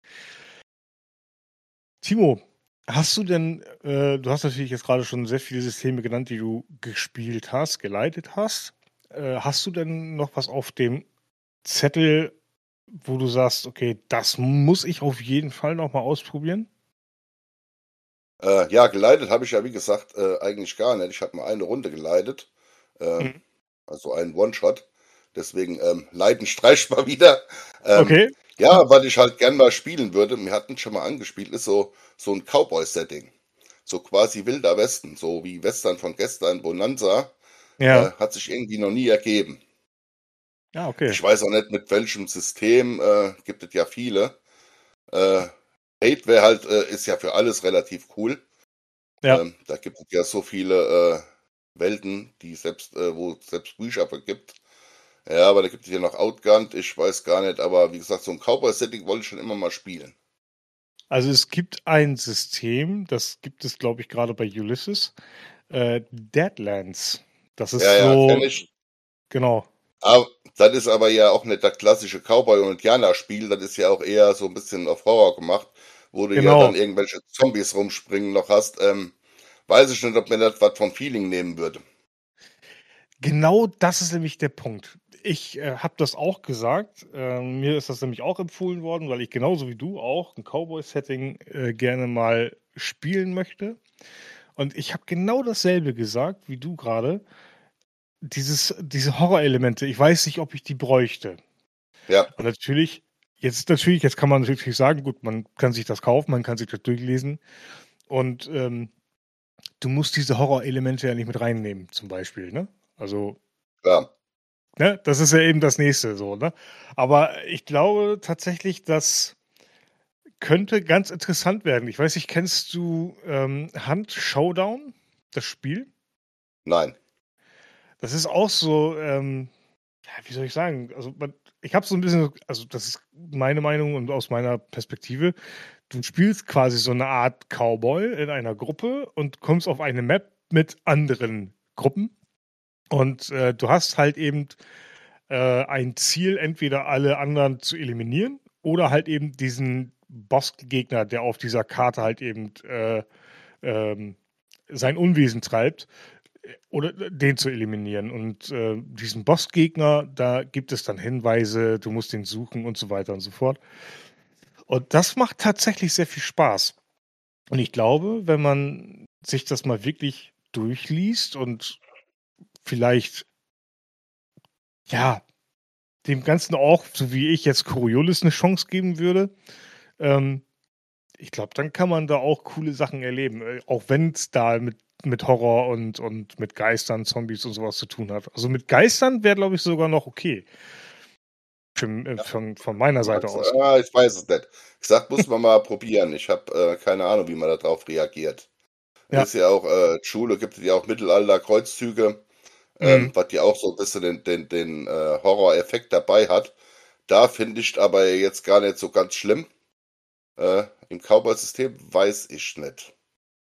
[SPEAKER 1] Timo, hast du denn, du hast natürlich jetzt gerade schon sehr viele Systeme genannt, die du gespielt hast, geleitet hast. Hast du denn noch was auf dem Zettel, wo du sagst, okay, das muss ich auf jeden Fall noch mal ausprobieren?
[SPEAKER 2] Ja, geleitet habe ich ja, wie gesagt, eigentlich gar nicht. Ich habe mal eine Runde geleitet, äh,
[SPEAKER 1] Mhm.
[SPEAKER 2] also einen One-Shot. Deswegen Leiden streicht mal wieder. Ähm,
[SPEAKER 1] Okay.
[SPEAKER 2] ja, was ich halt gern mal spielen würde, wir hatten schon mal angespielt, ist so ein Cowboy-Setting. So quasi Wilder Westen, so wie Western von gestern, Bonanza,
[SPEAKER 1] Ja.
[SPEAKER 2] hat sich irgendwie noch nie ergeben.
[SPEAKER 1] Ja, okay.
[SPEAKER 2] Ich weiß auch nicht, mit welchem System, gibt es ja viele. Äh, Raid wäre halt, ist ja für alles relativ cool.
[SPEAKER 1] Ja.
[SPEAKER 2] Da gibt es ja so viele Welten, wo es selbst Bücher für gibt. Ja, aber da gibt es ja noch Outgunned, ich weiß gar nicht, aber wie gesagt, so ein Cowboy-Setting wollte ich schon immer mal spielen.
[SPEAKER 1] Also es gibt ein System, das gibt es, glaube ich, gerade bei Ulysses, Deadlands. Das
[SPEAKER 2] Ja,
[SPEAKER 1] ist
[SPEAKER 2] ja, kenne
[SPEAKER 1] so,
[SPEAKER 2] ich.
[SPEAKER 1] genau,
[SPEAKER 2] Aber das ist aber ja auch nicht das klassische Cowboy- und Indianer-Spiel, das ist ja auch eher so ein bisschen auf Horror gemacht, wo du ja dann
[SPEAKER 1] genau,
[SPEAKER 2] irgendwelche Zombies rumspringen noch hast. Weiß ich nicht, ob mir das was vom Feeling nehmen würde.
[SPEAKER 1] genau das ist nämlich der Punkt. Ich habe das auch gesagt. Mir ist das nämlich auch empfohlen worden, weil ich genauso wie du auch ein Cowboy-Setting gerne mal spielen möchte. Und ich habe genau dasselbe gesagt wie du gerade. Diese Horrorelemente, ich weiß nicht, ob ich die bräuchte.
[SPEAKER 2] Ja,
[SPEAKER 1] Und jetzt kann man natürlich sagen, gut, man kann sich das kaufen, man kann sich das durchlesen und, du musst diese Horrorelemente ja nicht mit reinnehmen zum Beispiel, ne? Also,
[SPEAKER 2] klar.
[SPEAKER 1] ne, das ist ja eben das Nächste so, ne? Aber ich glaube tatsächlich, das könnte ganz interessant werden. Ich weiß nicht, kennst du, Hunt Showdown, das Spiel?
[SPEAKER 2] Nein.
[SPEAKER 1] Das ist auch so, ja, wie soll ich sagen? Also, ich habe so ein bisschen, also, das ist meine Meinung und aus meiner Perspektive. Du spielst quasi so eine Art Cowboy in einer Gruppe und kommst auf eine Map mit anderen Gruppen und, du hast halt eben, ein Ziel, entweder alle anderen zu eliminieren oder halt eben diesen Bossgegner, der auf dieser Karte halt eben, ähm, sein Unwesen treibt, oder den zu eliminieren. Und, diesen Bossgegner, da gibt es dann Hinweise, du musst den suchen und so weiter und so fort. Und das macht tatsächlich sehr viel Spaß. Und ich glaube, wenn man sich das mal wirklich durchliest und vielleicht, ja, dem Ganzen auch, so wie ich jetzt Coriolis eine Chance geben würde, ähm, ich glaube, dann kann man da auch coole Sachen erleben, auch wenn es da mit Horror und mit Geistern, Zombies und sowas zu tun hat. Also, mit Geistern wäre, glaube ich, sogar noch okay
[SPEAKER 2] Ja,
[SPEAKER 1] von meiner Seite
[SPEAKER 2] meinst du?
[SPEAKER 1] aus.
[SPEAKER 2] Ich weiß es nicht. Ich sag, muss man mal probieren. Ich habe keine Ahnung, wie man darauf reagiert.
[SPEAKER 1] Ja,
[SPEAKER 2] Ist ja auch, Schule gibt es ja auch Mittelalter-Kreuzzüge,
[SPEAKER 1] mhm,
[SPEAKER 2] was ja auch so ein bisschen den Horror-Effekt dabei hat. Da finde ich aber jetzt gar nicht so ganz schlimm. Im Cowboy-System weiß ich nicht.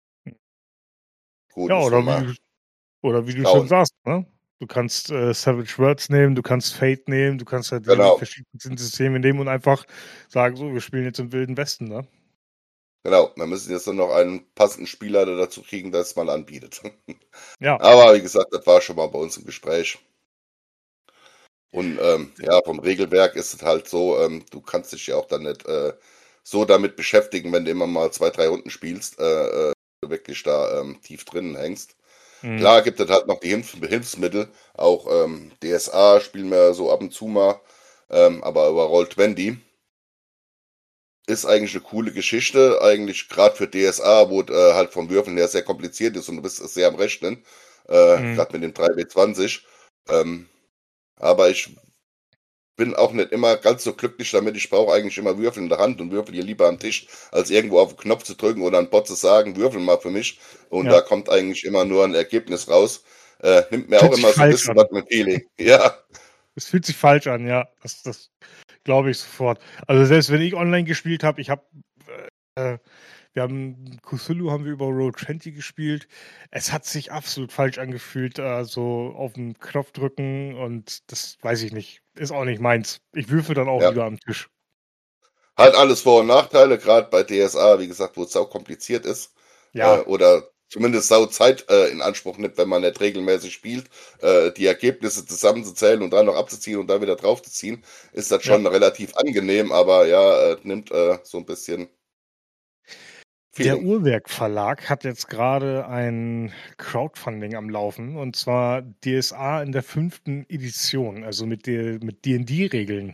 [SPEAKER 2] Gut,
[SPEAKER 1] ja,
[SPEAKER 2] müssen wir mal
[SPEAKER 1] oder wie du schon
[SPEAKER 2] schauen.
[SPEAKER 1] sagst, ne? Du kannst, Savage Worlds nehmen, du kannst Fate nehmen, du kannst halt die
[SPEAKER 2] Genau,
[SPEAKER 1] verschiedensten Systeme nehmen und einfach sagen: „So, wir spielen jetzt im Wilden Westen“, ne?
[SPEAKER 2] genau. Wir müssen jetzt nur noch einen passenden Spieler dazu kriegen, der es mal anbietet.
[SPEAKER 1] Ja,
[SPEAKER 2] Aber wie gesagt, das war schon mal bei uns im Gespräch. Und ja, vom Regelwerk ist es halt so, du kannst dich ja auch dann nicht so damit beschäftigen, wenn du immer mal 2, 3 Runden spielst, du wirklich da tief drinnen hängst.
[SPEAKER 1] mhm,
[SPEAKER 2] Klar gibt es halt noch die Hilfsmittel, auch DSA spielen wir so ab und zu mal, aber über Roll20 ist eigentlich eine coole Geschichte, eigentlich gerade für DSA, wo halt vom Würfeln her sehr kompliziert ist und du bist sehr am Rechnen,
[SPEAKER 1] mhm.
[SPEAKER 2] gerade mit dem 3W20. Ähm, aber ich bin auch nicht immer ganz so glücklich damit. Ich brauche eigentlich immer Würfel in der Hand und würfel hier lieber am Tisch, als irgendwo auf den Knopf zu drücken oder einen Bot zu sagen, würfel mal für mich. Und da
[SPEAKER 1] Ja,
[SPEAKER 2] kommt eigentlich immer nur ein Ergebnis raus. Nimmt mir auch
[SPEAKER 1] fühlt sich
[SPEAKER 2] immer so ein
[SPEAKER 1] falsch
[SPEAKER 2] bisschen
[SPEAKER 1] an.
[SPEAKER 2] was mit Feeling. Ja,
[SPEAKER 1] Es fühlt sich falsch an, ja. Das glaube ich sofort. Also, selbst wenn ich online gespielt habe, äh wir haben Cthulhu haben wir über Roll20 gespielt. Es hat sich absolut falsch angefühlt, so auf 'n Knopf drücken und das weiß ich nicht, ist auch nicht meins. Ich würfel dann auch
[SPEAKER 2] ja.
[SPEAKER 1] lieber am Tisch.
[SPEAKER 2] Hat alles Vor- und Nachteile, gerade bei DSA, wie gesagt, wo es sau kompliziert ist,
[SPEAKER 1] Ja,
[SPEAKER 2] oder zumindest sau Zeit in Anspruch nimmt, wenn man nicht regelmäßig spielt, die Ergebnisse zusammenzuzählen und dann noch abzuziehen und dann wieder draufzuziehen, ist das
[SPEAKER 1] ja.
[SPEAKER 2] schon relativ angenehm, aber ja, nimmt so ein bisschen
[SPEAKER 1] Der
[SPEAKER 2] Feeling.
[SPEAKER 1] Uhrwerk Verlag hat jetzt gerade ein Crowdfunding am Laufen, und zwar DSA in der 5. Edition, also mit D&D-Regeln.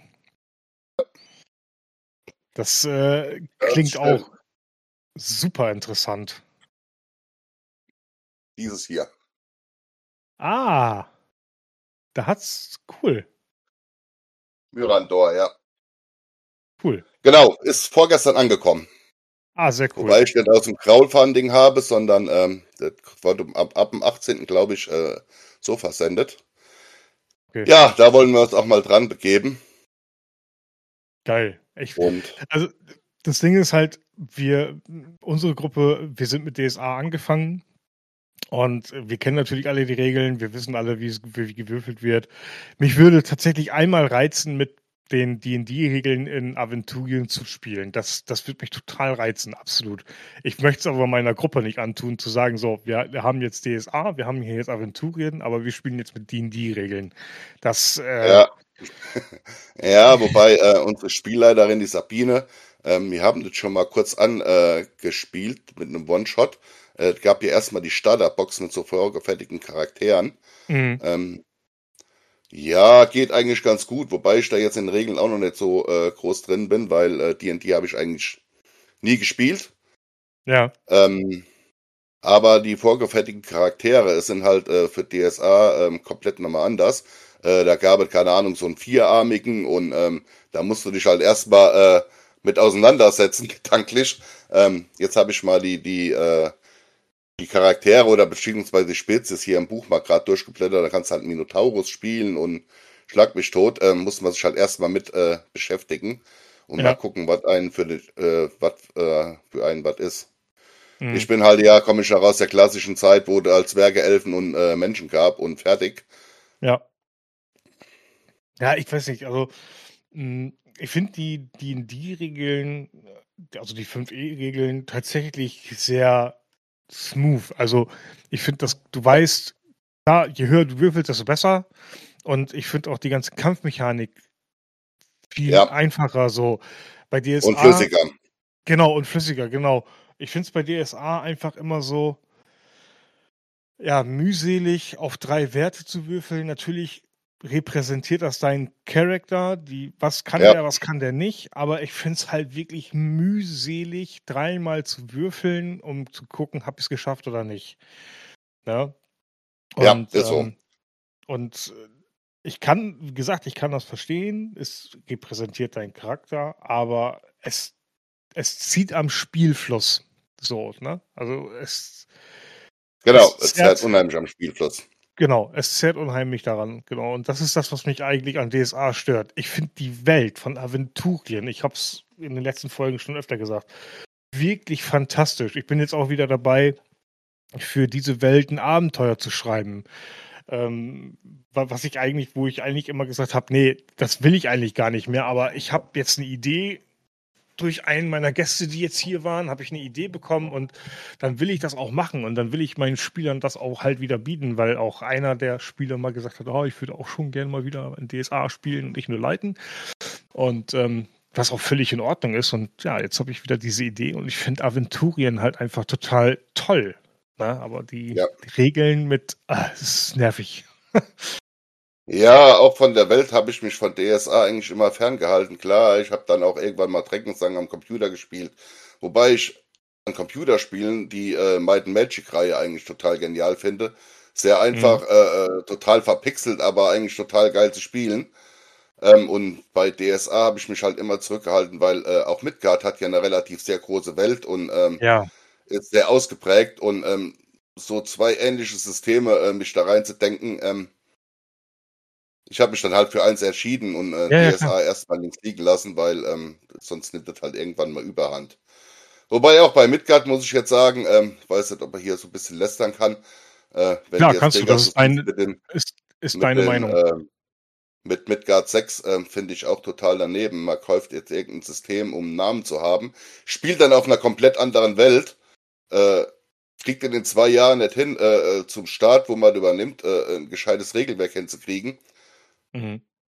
[SPEAKER 1] Das,
[SPEAKER 2] Das ist
[SPEAKER 1] klingt
[SPEAKER 2] schnell.
[SPEAKER 1] auch super interessant.
[SPEAKER 2] Dieses hier.
[SPEAKER 1] Ah, da hat's cool,
[SPEAKER 2] Myrandor, ja.
[SPEAKER 1] cool.
[SPEAKER 2] Genau, ist vorgestern angekommen.
[SPEAKER 1] Ah, sehr cool.
[SPEAKER 2] Wobei ich nicht aus dem Crowdfunding habe, sondern das wurde ab dem 18. glaube ich, so versendet.
[SPEAKER 1] Okay,
[SPEAKER 2] Ja, da wollen wir uns auch mal dran begeben.
[SPEAKER 1] geil.
[SPEAKER 2] Und
[SPEAKER 1] Also, das Ding ist halt, unsere Gruppe, wir sind mit DSA angefangen. Und wir kennen natürlich alle die Regeln, wir wissen alle, wie gewürfelt wird. Mich würde tatsächlich einmal reizen, mit den D&D-Regeln in Aventurien zu spielen. Das würde mich total reizen, absolut. Ich möchte es aber meiner Gruppe nicht antun, zu sagen, so, wir haben jetzt DSA, wir haben hier jetzt Aventurien, aber wir spielen jetzt mit D&D-Regeln. Das,
[SPEAKER 2] ja, ja, wobei unsere Spielleiterin, die Sabine, wir haben das schon mal kurz angespielt mit einem One-Shot. Gab ja erstmal die Starterbox mit so vorgefertigten Charakteren.
[SPEAKER 1] mhm,
[SPEAKER 2] Ähm, ja, geht eigentlich ganz gut, wobei ich da jetzt in den Regeln auch noch nicht so groß drin bin, weil D&D habe ich eigentlich nie gespielt.
[SPEAKER 1] ja,
[SPEAKER 2] Ähm, aber die vorgefertigten Charaktere, es sind halt für DSA komplett nochmal anders. Da gab es, keine Ahnung, so einen vierarmigen und da musst du dich halt erstmal mit auseinandersetzen, gedanklich. Jetzt habe ich mal die Charaktere oder beziehungsweise die Spezies hier im Buch mal gerade durchgeblättert. Da kannst du halt Minotaurus spielen und schlag mich tot. Muss man sich halt erstmal mit beschäftigen und mal
[SPEAKER 1] ja,
[SPEAKER 2] gucken, was einen für einen was ist.
[SPEAKER 1] mhm,
[SPEAKER 2] Ich bin halt, ja, komme ich noch aus der klassischen Zeit, wo es als Zwerge, Elfen und Menschen gab und fertig.
[SPEAKER 1] ja. Ja, ich weiß nicht, also, ich finde die D&D-Regeln, also die 5e-Regeln tatsächlich sehr smooth. Also, ich finde, dass du weißt, klar, je höher du würfelst, desto besser. Und ich finde auch die ganze Kampfmechanik viel
[SPEAKER 2] Ja,
[SPEAKER 1] einfacher so. Bei
[SPEAKER 2] und
[SPEAKER 1] DSA,
[SPEAKER 2] flüssiger.
[SPEAKER 1] genau, und flüssiger, genau. Ich finde es bei DSA einfach immer so, ja, mühselig auf 3 Werte zu würfeln. Natürlich repräsentiert das deinen Charakter, was kann
[SPEAKER 2] Ja,
[SPEAKER 1] der, was kann der nicht, aber ich finde es halt wirklich mühselig, dreimal zu würfeln, um zu gucken, habe ich es geschafft oder nicht, ne?
[SPEAKER 2] ja,
[SPEAKER 1] Und,
[SPEAKER 2] ist so.
[SPEAKER 1] ich kann, wie gesagt, ich kann das verstehen. Es repräsentiert deinen Charakter, aber es zieht am Spielfluss so, ne? Also,
[SPEAKER 2] Genau,
[SPEAKER 1] es
[SPEAKER 2] es zerrt
[SPEAKER 1] zerrt.
[SPEAKER 2] unheimlich am Spielfluss.
[SPEAKER 1] Genau, es zerrt unheimlich daran, genau. Und das ist das, was mich eigentlich an DSA stört. Ich finde die Welt von Aventurien, ich habe es in den letzten Folgen schon öfter gesagt, wirklich fantastisch. Ich bin jetzt auch wieder dabei, für diese Welt ein Abenteuer zu schreiben. Ähm, wo ich eigentlich immer gesagt habe, nee, das will ich eigentlich gar nicht mehr, aber ich habe jetzt eine Idee. Durch einen meiner Gäste, die jetzt hier waren, habe ich eine Idee bekommen, und dann will ich das auch machen, und dann will ich meinen Spielern das auch halt wieder bieten, weil auch einer der Spieler mal gesagt hat, oh, ich würde auch schon gerne mal wieder in DSA spielen und nicht nur leiten, und was auch völlig in Ordnung ist. Und ja, jetzt habe ich wieder diese Idee, und ich finde Aventurien halt einfach total toll. Ne? Aber
[SPEAKER 2] Ja.
[SPEAKER 1] die Regeln das ist nervig.
[SPEAKER 2] Ja, auch von der Welt habe ich mich von DSA eigentlich immer ferngehalten. Klar, ich habe dann auch irgendwann mal Dreckensagen am Computer gespielt. Wobei ich an Computerspielen die Might and Magic-Reihe eigentlich total genial finde. Sehr
[SPEAKER 1] Mhm.
[SPEAKER 2] einfach, total verpixelt, aber eigentlich total geil zu spielen. Und bei DSA habe ich mich halt immer zurückgehalten, weil auch Midgard hat ja eine relativ sehr große Welt und
[SPEAKER 1] Ja,
[SPEAKER 2] ist sehr ausgeprägt und so zwei ähnliche Systeme, mich da reinzudenken. Ich habe mich dann halt für eins entschieden und
[SPEAKER 1] ja, ja, klar.
[SPEAKER 2] DSA erstmal links liegen lassen, weil sonst nimmt das halt irgendwann mal Überhand. Wobei auch bei Midgard muss ich jetzt sagen, weiß nicht, ob er hier so ein bisschen lästern kann, wenn die
[SPEAKER 1] Klar,
[SPEAKER 2] jetzt
[SPEAKER 1] kannst du, das
[SPEAKER 2] Pegasus
[SPEAKER 1] ist dein,
[SPEAKER 2] mit dem
[SPEAKER 1] ist
[SPEAKER 2] mit
[SPEAKER 1] deine
[SPEAKER 2] den
[SPEAKER 1] Meinung.
[SPEAKER 2] mit Midgard 6 finde ich auch total daneben. Man kauft jetzt irgendein System, um einen Namen zu haben, spielt dann auf einer komplett anderen Welt, äh, kriegt in den 2 Jahren nicht hin, zum Start, wo man übernimmt, ein gescheites Regelwerk hinzukriegen.
[SPEAKER 1] Mhm.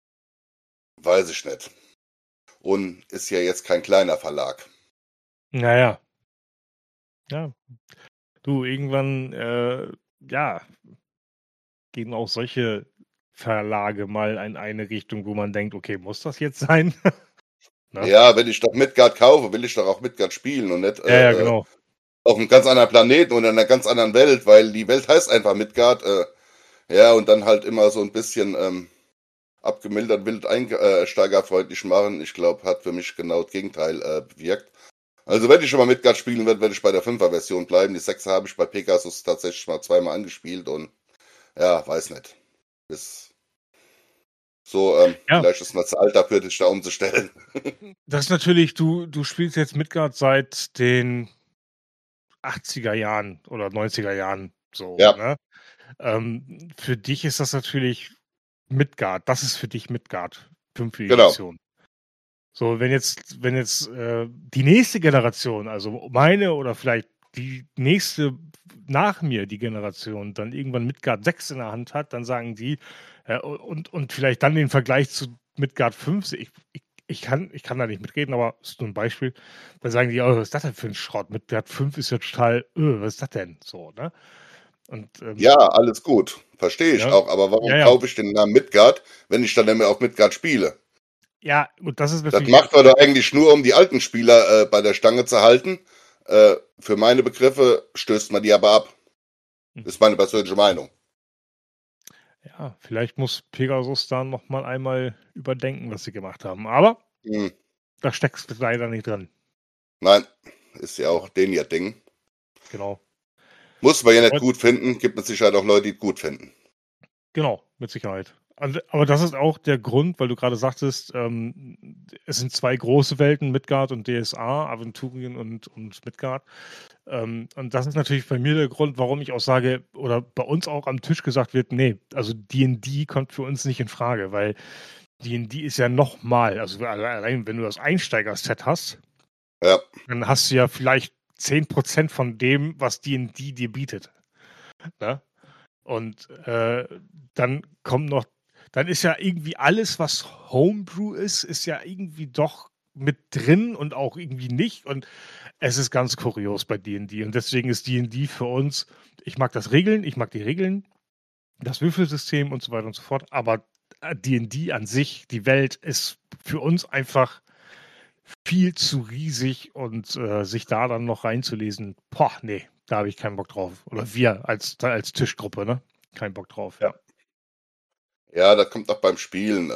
[SPEAKER 2] Weiß ich nicht. Und ist ja jetzt kein kleiner Verlag.
[SPEAKER 1] Naja. Ja. Du, irgendwann, ja, gehen auch solche Verlage mal in eine Richtung, wo man denkt: „Okay, muss das jetzt sein?“ Ne?
[SPEAKER 2] Ja, wenn ich doch Midgard kaufe, will ich doch auch Midgard spielen und nicht
[SPEAKER 1] Ja, ja, genau.
[SPEAKER 2] auf einem ganz anderen Planeten oder in einer ganz anderen Welt, weil die Welt heißt einfach Midgard. Ja, und dann halt immer so ein bisschen abgemildert, wild einsteigerfreundlich machen. Ich glaube, hat für mich genau das Gegenteil bewirkt. Also wenn ich schon mal Midgard spielen werde, werde ich bei der 5er-Version bleiben. Die 6er habe ich bei Pegasus tatsächlich mal zweimal angespielt und ja, weiß nicht. Ist so,
[SPEAKER 1] Ja,
[SPEAKER 2] vielleicht ist mal das Alter für dich da umzustellen.
[SPEAKER 1] das ist natürlich du spielst jetzt Midgard seit den 80er Jahren oder 90er Jahren so,
[SPEAKER 2] Ja,
[SPEAKER 1] ne? Für dich ist das natürlich Midgard. Das ist für dich Midgard, 5.
[SPEAKER 2] genau.
[SPEAKER 1] Edition. So, wenn jetzt die nächste Generation, also meine oder vielleicht die nächste nach mir, die Generation, dann irgendwann Midgard 6 in der Hand hat, dann sagen die, und vielleicht dann den Vergleich zu Midgard 5, ich kann da nicht mitreden, aber ist nur ein Beispiel. Dann sagen die: „Oh, was ist das denn für ein Schrott? Midgard 5 ist ja total, was ist das denn?“ So, ne? Und,
[SPEAKER 2] Ja, alles gut. Verstehe ich
[SPEAKER 1] ne?
[SPEAKER 2] auch. Aber
[SPEAKER 1] Ja,
[SPEAKER 2] warum
[SPEAKER 1] ja.
[SPEAKER 2] kaufe ich den Namen Midgard, wenn ich dann nicht mehr auf Midgard spiele?
[SPEAKER 1] Ja, und das ist
[SPEAKER 2] Das
[SPEAKER 1] natürlich
[SPEAKER 2] macht man doch eigentlich nur, um die alten Spieler bei der Stange zu halten. Für meine Begriffe stößt man die aber ab. Ist meine persönliche Meinung.
[SPEAKER 1] ja, vielleicht muss Pegasus da noch mal einmal überdenken, was sie gemacht haben. Aber
[SPEAKER 2] Hm,
[SPEAKER 1] da steckst du leider nicht drin.
[SPEAKER 2] nein, ist ja auch
[SPEAKER 1] Ja,
[SPEAKER 2] den ihr Ding.
[SPEAKER 1] genau.
[SPEAKER 2] Muss man ja nicht
[SPEAKER 1] Aber
[SPEAKER 2] gut finden, gibt mit Sicherheit auch Leute, die es gut finden.
[SPEAKER 1] genau, mit Sicherheit. Aber das ist auch der Grund, weil du gerade sagtest, es sind 2 große Welten, Midgard und DSA, Aventurien und Midgard. Und das ist natürlich bei mir der Grund, warum ich auch sage oder bei uns auch am Tisch gesagt wird: „Nee, also D&D kommt für uns nicht in Frage“, weil D&D ist ja noch mal also allein wenn du das Einsteiger-Set hast,
[SPEAKER 2] Ja,
[SPEAKER 1] dann hast du ja vielleicht 10% von dem, was D&D dir bietet, ne? Und, dann kommt noch dann ist ja irgendwie alles, was Homebrew ist, ist ja irgendwie doch mit drin und auch irgendwie nicht. Und es ist ganz kurios bei D&D. Und deswegen ist D&D für uns ich mag das Regeln, ich mag die Regeln, das Würfelsystem und so weiter und so fort, aber, D&D an sich, die Welt ist für uns einfach viel zu riesig und, sich da dann noch reinzulesen, boah, ne, da habe ich keinen Bock drauf. Oder wir als Tischgruppe, ne? Keinen Bock drauf,
[SPEAKER 2] ja.
[SPEAKER 1] ja.
[SPEAKER 2] Ja, das kommt auch beim Spielen.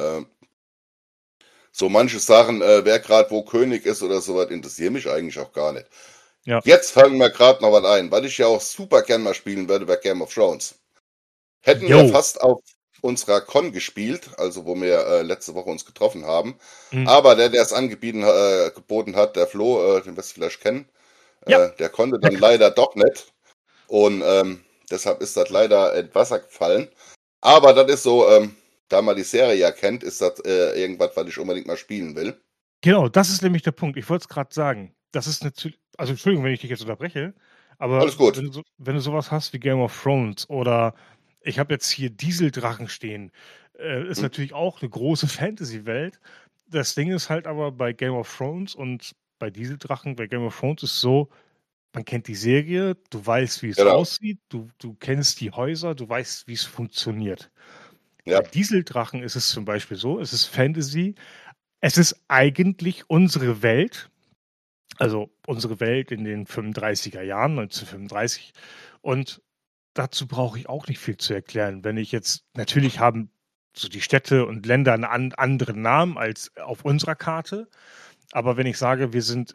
[SPEAKER 2] So manche Sachen, wer gerade wo König ist oder so was, interessiert mich eigentlich auch gar nicht.
[SPEAKER 1] Ja.
[SPEAKER 2] Jetzt fangen wir gerade noch was ein, weil ich ja auch super gern mal spielen würde, wäre Game of Thrones. Hätten wir
[SPEAKER 1] Jo.
[SPEAKER 2] fast auf unserer Con gespielt, also wo wir letzte Woche uns getroffen haben.
[SPEAKER 1] Mhm.
[SPEAKER 2] Aber der es geboten hat, der Flo, den wirst du vielleicht kennen,
[SPEAKER 1] Ja.
[SPEAKER 2] der konnte dann
[SPEAKER 1] Heck.
[SPEAKER 2] leider doch nicht. Und deshalb ist das leider in Wasser gefallen. Aber das ist so, da man die Serie ja kennt, ist das irgendwas, was ich unbedingt mal spielen will.
[SPEAKER 1] Genau, das ist nämlich der Punkt. Ich wollte es grad sagen. Das ist natürlich also, Entschuldigung, wenn ich dich jetzt unterbreche, aber
[SPEAKER 2] Alles gut.
[SPEAKER 1] wenn du so was hast wie Game of Thrones oder ich habe jetzt hier Dieseldrachen stehen, ist
[SPEAKER 2] Hm?
[SPEAKER 1] natürlich auch 'ne große Fantasy-Welt. Das Ding ist halt aber bei Game of Thrones und bei Game of Thrones ist so, man kennt die Serie, du weißt, wie es
[SPEAKER 2] Genau.
[SPEAKER 1] aussieht, du kennst die Häuser, du weißt, wie es funktioniert. Bei
[SPEAKER 2] Ja,
[SPEAKER 1] Dieseldrachen ist es zum Beispiel so, es ist Fantasy, es ist eigentlich unsere Welt, also unsere Welt in den 35er Jahren, 1935. Und dazu brauche ich auch nicht viel zu erklären. Wenn ich jetzt natürlich haben so die Städte und Länder einen anderen Namen als auf unserer Karte, aber wenn ich sage, wir sind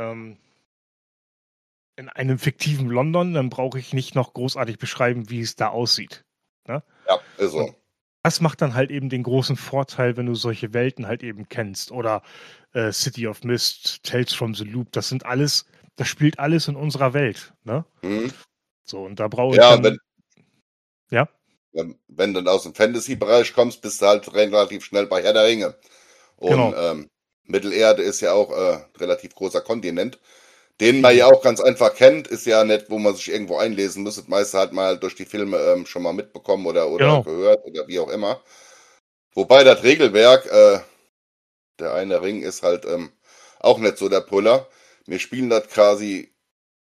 [SPEAKER 1] in einem fiktiven London, dann brauche ich nicht noch großartig beschreiben, wie es da aussieht, ne?
[SPEAKER 2] ja, ist
[SPEAKER 1] Und
[SPEAKER 2] so.
[SPEAKER 1] das macht dann halt eben den großen Vorteil, wenn du solche Welten halt eben kennst oder, City of Mist, Tales from the Loop, das spielt alles in unserer Welt, ne?
[SPEAKER 2] Mhm.
[SPEAKER 1] So, und da brauche ich
[SPEAKER 2] Ja, und
[SPEAKER 1] dann ja,
[SPEAKER 2] wenn du dann aus dem Fantasy-Bereich kommst, bist du halt relativ schnell bei Herr der Ringe. Und
[SPEAKER 1] genau,
[SPEAKER 2] Mittelerde ist ja auch relativ großer Kontinent, den man ja
[SPEAKER 1] eben,
[SPEAKER 2] auch ganz einfach kennt, ist ja nicht, wo man sich irgendwo einlesen muss. Das meiste hat man halt durch die Filme schon mal mitbekommen oder
[SPEAKER 1] genau.
[SPEAKER 2] gehört oder wie auch immer. Wobei das Regelwerk, der eine Ring ist halt auch nicht so der Brüller. Wir spielen das quasi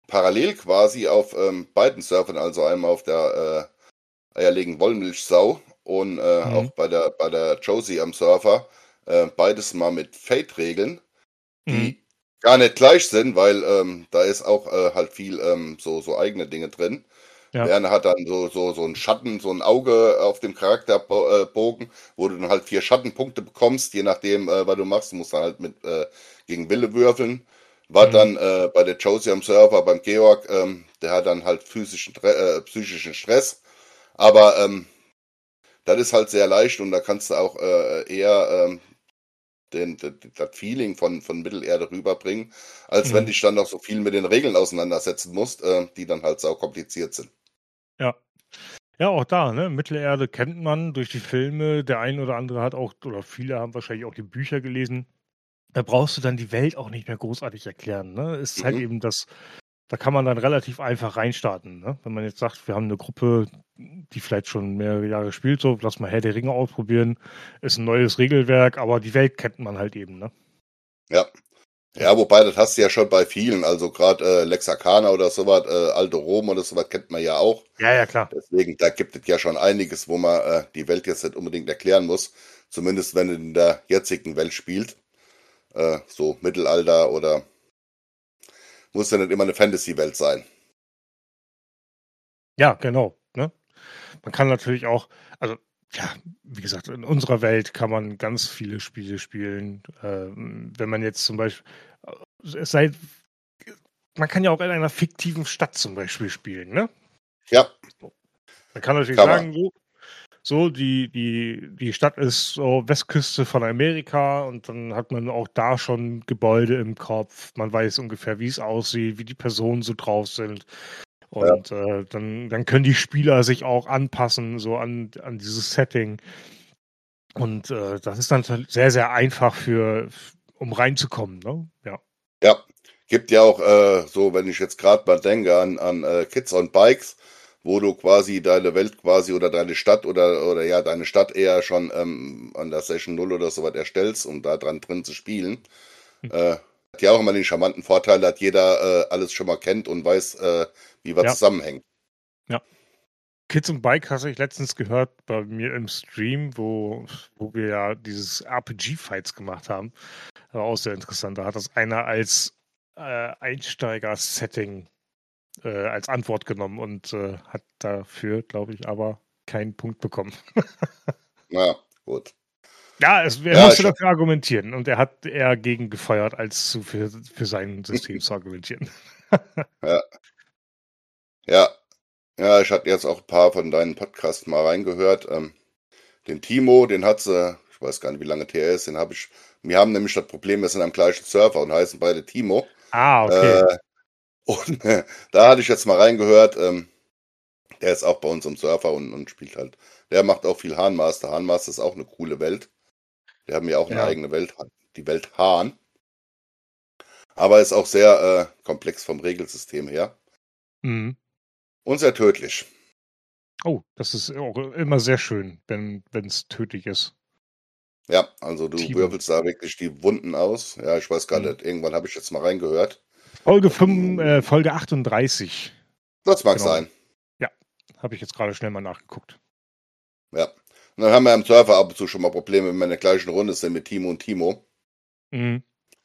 [SPEAKER 2] parallel quasi auf beiden Surfern, also einmal auf der eierlegenden Wollmilchsau und
[SPEAKER 1] Mhm.
[SPEAKER 2] auch bei der Josie am Surfer, beides mal mit Fade-Regeln,
[SPEAKER 1] Mhm.
[SPEAKER 2] die gar nicht gleich sind, weil da ist auch halt viel so eigene Dinge drin.
[SPEAKER 1] Ja.
[SPEAKER 2] Werner hat dann so einen Schatten, so ein Auge auf dem Charakterbogen, wo du dann halt 4 Schattenpunkte bekommst, je nachdem, was du machst. Du musst dann halt mit gegen Wille würfeln. War
[SPEAKER 1] Mhm.
[SPEAKER 2] dann bei der Josie am Server, beim Georg, der hat dann halt psychischen Stress. Aber das ist halt sehr leicht und da kannst du auch eher das Feeling von Mittelerde rüberbringen, als wenn
[SPEAKER 1] Mhm.
[SPEAKER 2] dich dann noch so viel mit den Regeln auseinandersetzen musst, die dann halt sau kompliziert sind.
[SPEAKER 1] Ja. Ja, auch da, ne? Mittelerde kennt man durch die Filme. Der ein oder andere hat auch oder viele haben wahrscheinlich auch die Bücher gelesen. Da brauchst du dann die Welt auch nicht mehr großartig erklären, ne? Es ist halt
[SPEAKER 2] Mhm.
[SPEAKER 1] eben das da kann man dann relativ einfach reinstarten, ne? Wenn man jetzt sagt, wir haben 'ne Gruppe, die vielleicht schon mehrere Jahre spielt so, lass mal Herr der Ringe ausprobieren. Ist 'n neues Regelwerk, aber die Welt kennt man halt eben, ne?
[SPEAKER 2] Ja.
[SPEAKER 1] Ja.
[SPEAKER 2] Ja, wobei, das hast du ja schon bei vielen, also gerade Lex Arcana oder so was, Alto Rom oder so was kennt man ja auch.
[SPEAKER 1] Ja, ja, klar.
[SPEAKER 2] Deswegen, da gibt es ja schon einiges, wo man die Welt jetzt nicht unbedingt erklären muss. Zumindest wenn es in der jetzigen Welt spielt. So Mittelalter oder muss ja nicht immer eine Fantasy-Welt sein.
[SPEAKER 1] Ja, genau, ne? Man kann natürlich auch also, ja, wie gesagt, in unserer Welt kann man ganz viele Spiele spielen. Wenn man jetzt zum Beispiel es sei man kann ja auch in einer fiktiven Stadt zum Beispiel spielen, ne?
[SPEAKER 2] Ja,
[SPEAKER 1] So. Man kann natürlich
[SPEAKER 2] kann man.
[SPEAKER 1] sagen, so die Stadt ist so Westküste von Amerika und dann hat man auch da schon Gebäude im Kopf. Man weiß ungefähr, wie es aussieht, wie die Personen so drauf sind.
[SPEAKER 2] Ja,
[SPEAKER 1] Und, dann können die Spieler sich auch anpassen, so an dieses Setting. Und, das ist dann halt sehr, sehr einfach um reinzukommen, ne? Ja.
[SPEAKER 2] ja. Gibt ja auch so, wenn ich jetzt gerade mal denke an Kids on Bikes, wo du quasi deine Welt quasi oder deine Stadt oder ja, deine Stadt eher schon an der Session Null oder so was erstellst, um da drin zu spielen.
[SPEAKER 1] Hm.
[SPEAKER 2] Hat ja auch immer den charmanten Vorteil, dass jeder alles schon mal kennt und weiß, wie wir
[SPEAKER 1] Ja,
[SPEAKER 2] zusammenhängen.
[SPEAKER 1] ja. Kids und Bike hatte ich letztens gehört bei mir im Stream, wo wir ja dieses RPG-Fights gemacht haben. War auch sehr interessant. Da hat das einer als, Einsteiger-Setting, als Antwort genommen und, hat dafür, glaube ich, aber keinen Punkt bekommen.
[SPEAKER 2] Ja, gut.
[SPEAKER 1] Ja, er
[SPEAKER 2] Ja,
[SPEAKER 1] musste dafür argumentieren und er hat eher gegen gefeuert, als für sein System zu argumentieren.
[SPEAKER 2] ja, ja, ja, ich hatte jetzt auch ein paar von deinen Podcasts mal reingehört. Den Timo, den hat sie, ich weiß gar nicht, wie lange der ist, den habe ich. Wir haben nämlich das Problem, wir sind am gleichen Server und heißen beide Timo.
[SPEAKER 1] Ah, okay.
[SPEAKER 2] Äh, und da hatte ich jetzt mal reingehört. Der ist auch bei uns im Server und spielt halt. Der macht auch viel Hahnmaster. Hahnmaster ist auch eine coole Welt. Wir haben ja auch eine
[SPEAKER 1] Ja.
[SPEAKER 2] eigene Welt, die Welt Hahn. Aber ist auch sehr komplex vom Regelsystem her
[SPEAKER 1] Mhm.
[SPEAKER 2] und sehr tödlich.
[SPEAKER 1] Oh, das ist auch immer sehr schön, wenn es tödlich ist.
[SPEAKER 2] Ja, also du
[SPEAKER 1] Timo.
[SPEAKER 2] würfelst da wirklich die Wunden aus. Ja, ich weiß gar
[SPEAKER 1] Mhm.
[SPEAKER 2] nicht. Irgendwann habe ich jetzt mal reingehört.
[SPEAKER 1] Folge 38.
[SPEAKER 2] Das mag
[SPEAKER 1] Genau.
[SPEAKER 2] sein.
[SPEAKER 1] Ja, habe ich jetzt gerade schnell mal nachgeguckt.
[SPEAKER 2] Ja. Und dann haben wir im Server ab und zu schon mal Probleme, wenn wir in der gleichen Runde sind mit Timo und Timo.
[SPEAKER 1] Mhm.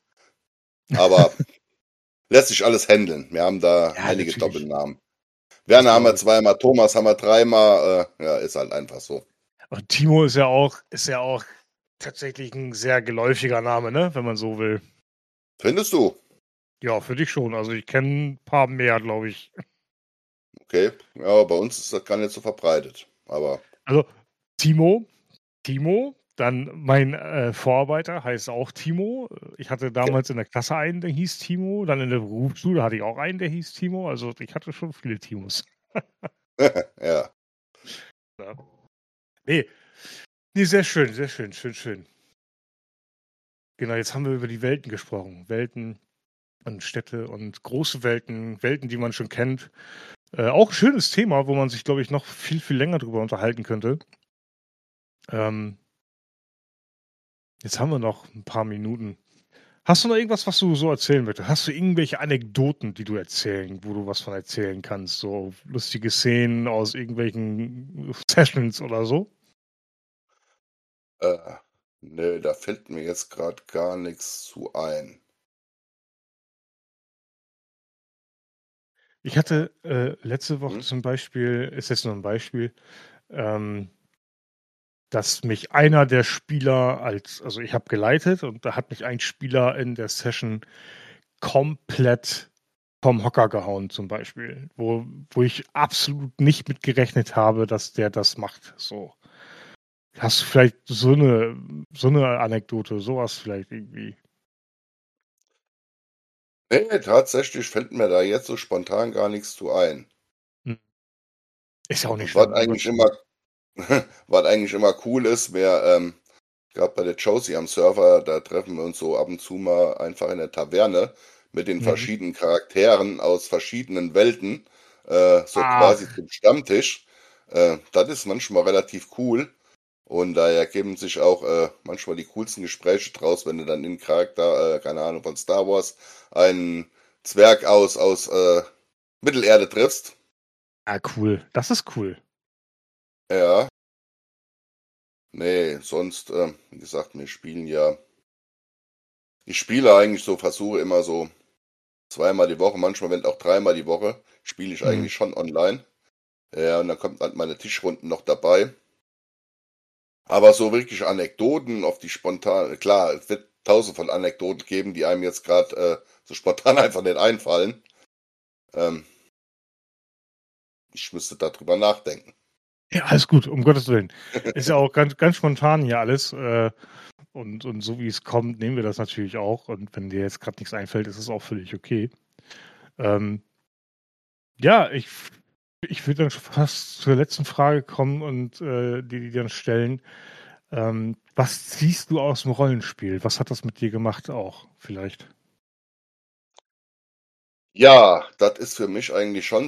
[SPEAKER 2] Aber lässt sich alles handeln. Wir haben da
[SPEAKER 1] Ja,
[SPEAKER 2] einige
[SPEAKER 1] natürlich.
[SPEAKER 2] Doppelnamen.
[SPEAKER 1] Das
[SPEAKER 2] Werner haben wir
[SPEAKER 1] glaube ich.
[SPEAKER 2] zweimal, Thomas haben wir dreimal. Ja, ist halt einfach so.
[SPEAKER 1] Und Timo ist ja auch tatsächlich ein sehr geläufiger Name, ne, wenn man so will.
[SPEAKER 2] Findest du?
[SPEAKER 1] Ja, für dich schon. Also, ich kenne ein paar mehr, glaube ich.
[SPEAKER 2] Okay. Ja, bei uns ist das gar nicht so verbreitet. Aber
[SPEAKER 1] Also, Timo Timo, dann mein, Vorarbeiter heißt auch Timo. Ich hatte
[SPEAKER 2] okay.
[SPEAKER 1] damals in der Klasse einen, der hieß Timo. Dann in der Berufsschule hatte ich auch einen, der hieß Timo. Also, ich hatte schon viele Timos.
[SPEAKER 2] Ja.
[SPEAKER 1] Ja. Ne, ne, sehr schön, sehr schön, schön, schön. Genau, jetzt haben wir über die Welten gesprochen. Welten und Städte und große Welten, Welten, die man schon kennt. Auch 'n schönes Thema, wo man sich, glaube ich, noch viel, viel länger drüber unterhalten könnte. Ähm, jetzt haben wir noch ein paar Minuten. Hast du noch irgendwas, was du so erzählen möchtest? Hast du irgendwelche Anekdoten, die du erzählen wo du was von erzählen kannst, so lustige Szenen aus irgendwelchen Sessions oder so?
[SPEAKER 2] Äh, ne, da fällt mir jetzt gerade gar nichts zu ein.
[SPEAKER 1] Ich hatte, letzte Woche
[SPEAKER 2] Mhm,
[SPEAKER 1] zum Beispiel ist jetzt nur ein Beispiel, ähm, dass mich einer der Spieler also, ich habe geleitet und da hat mich ein Spieler in der Session komplett vom Hocker gehauen zum Beispiel, wo ich absolut nicht mit gerechnet habe, dass der das macht, so. Hast du vielleicht so 'ne Anekdote, so was vielleicht irgendwie?
[SPEAKER 2] ne, tatsächlich fällt mir da jetzt so spontan gar nichts zu ein.
[SPEAKER 1] Hm, ist ja auch nicht
[SPEAKER 2] Und was
[SPEAKER 1] schlimm, um
[SPEAKER 2] eigentlich
[SPEAKER 1] Gottes Willen.
[SPEAKER 2] immer was eigentlich immer cool ist, grad bei der Josie am Server, da treffen wir uns so ab und zu mal einfach in der Taverne mit den
[SPEAKER 1] Mhm.
[SPEAKER 2] verschiedenen Charakteren aus verschiedenen Welten, so
[SPEAKER 1] Ah,
[SPEAKER 2] quasi zum Stammtisch. Das ist manchmal relativ cool und da ergeben sich auch, manchmal die coolsten Gespräche draus, wenn du dann in Charakter, keine Ahnung, von Star Wars einen Zwerg aus Mittelerde triffst.
[SPEAKER 1] cool. Das ist cool.
[SPEAKER 2] Ja, ne, sonst, wie gesagt, ich spiele eigentlich so versuche immer so zweimal die Woche, manchmal wenn auch dreimal die Woche, spiele ich
[SPEAKER 1] Mhm.
[SPEAKER 2] eigentlich schon online. Ja, und dann kommt halt meine Tischrunden noch dabei. Aber so wirklich Anekdoten auf die spontan klar, es wird tausend von Anekdoten geben, die einem jetzt gerade so spontan einfach nicht einfallen. Ähm, ich müsste darüber nachdenken.
[SPEAKER 1] Ja, alles gut, um Gottes Willen. Ist ja auch ganz spontan hier alles, und so wie es kommt, nehmen wir das natürlich auch. Und wenn dir jetzt grad nix einfällt, ist es auch völlig okay. Ähm, ja, ich würde dann schon fast zur letzten Frage kommen und, dir die dann stellen. Was ziehst du aus'm Rollenspiel? Was hat das mit dir gemacht auch vielleicht?
[SPEAKER 2] Ja, das ist für mich eigentlich schon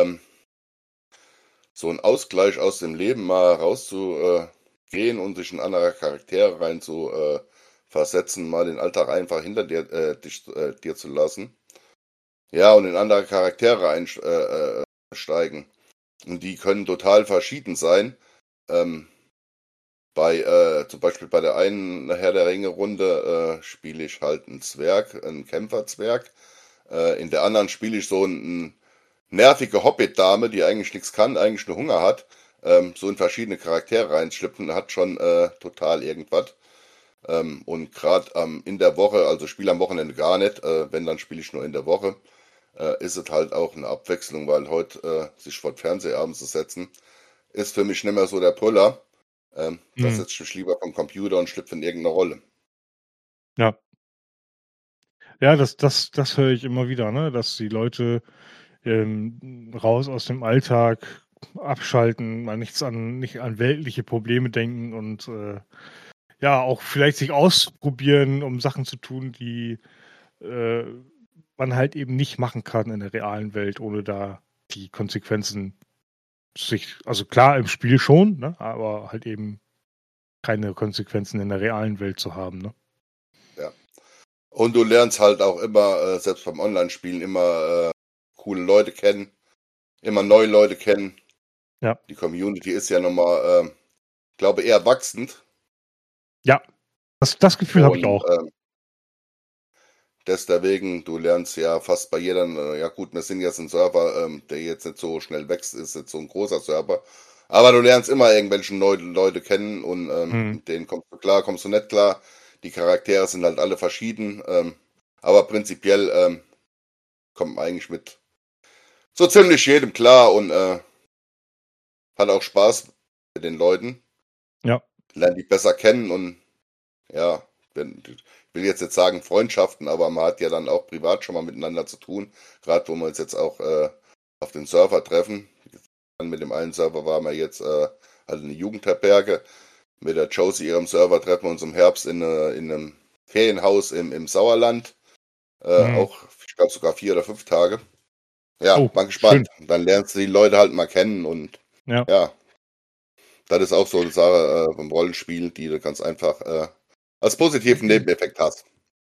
[SPEAKER 2] so ein Ausgleich aus dem Leben, mal rauszugehen gehen und sich in andere Charaktere rein zu versetzen, mal den Alltag einfach hinter dir zu lassen. Ja, und in andere Charaktere steigen. Und die können total verschieden sein. Ähm, zum Beispiel bei der einen Herr der Ringe-Runde spiele ich halt einen Zwerg, einen Kämpferzwerg. In der anderen spiele ich so einen nervige Hobbit-Dame, die eigentlich nichts kann, eigentlich nur Hunger hat. So in verschiedene Charaktere reinschlüpfen, hat schon total irgendwas. Und gerade in der Woche, also ich spiele am Wochenende gar nicht, wenn, dann spiele ich nur in der Woche, ist es halt auch eine Abwechslung, weil heute sich vor den Fernseher abends zu setzen, ist für mich nicht mehr so der Brüller. Da
[SPEAKER 1] Mhm.
[SPEAKER 2] setze ich mich lieber vom Computer und schlüpfe in irgendeine Rolle.
[SPEAKER 1] Ja. Ja, das höre ich immer wieder, ne, dass die Leute, raus aus dem Alltag, abschalten, mal nicht an weltliche Probleme denken und, ja, auch vielleicht sich ausprobieren, um Sachen zu tun, die, äh, man halt eben nicht machen kann in der realen Welt, ohne da die Konsequenzen also klar im Spiel schon, ne, aber halt eben keine Konsequenzen in der realen Welt zu haben, ne?
[SPEAKER 2] Ja. Und du lernst halt auch immer, selbst beim Online-Spielen, immer coole Leute kennen, immer neue Leute kennen.
[SPEAKER 1] Ja.
[SPEAKER 2] Die Community ist ja nochmal, glaube eher wachsend.
[SPEAKER 1] Ja, das Gefühl habe ich
[SPEAKER 2] Und
[SPEAKER 1] auch.
[SPEAKER 2] deswegen, du lernst ja fast bei jeder, ja gut, wir sind jetzt ein Server, der jetzt nicht so schnell wächst, ist jetzt so ein großer Server. Aber du lernst immer irgendwelche neue Leute kennen und
[SPEAKER 1] Mhm.
[SPEAKER 2] mit denen kommst du klar, kommst du nicht klar. Die Charaktere sind halt alle verschieden. Aber prinzipiell kommt man eigentlich mit so ziemlich jedem klar und hat auch Spaß mit den Leuten,
[SPEAKER 1] Ja.
[SPEAKER 2] lernt die besser kennen und ja, ich will jetzt nicht sagen Freundschaften, aber man hat ja dann auch privat schon mal miteinander zu tun, gerade wo wir uns jetzt auch auf den Server treffen. Mit dem einen Server waren wir jetzt halt in der Jugendherberge. Mit der Josie ihrem Server treffen wir uns im Herbst in einem Ferienhaus im Sauerland.
[SPEAKER 1] Mhm.
[SPEAKER 2] Auch, ich glaube, sogar 4 oder 5 Tage. Ja,
[SPEAKER 1] Oh,
[SPEAKER 2] mal
[SPEAKER 1] schön.
[SPEAKER 2] gespannt. Dann lernst du die Leute halt mal kennen und
[SPEAKER 1] Ja.
[SPEAKER 2] ja, das ist auch so eine Sache beim Rollenspiel, die du ganz einfach als positiven Nebeneffekt hast.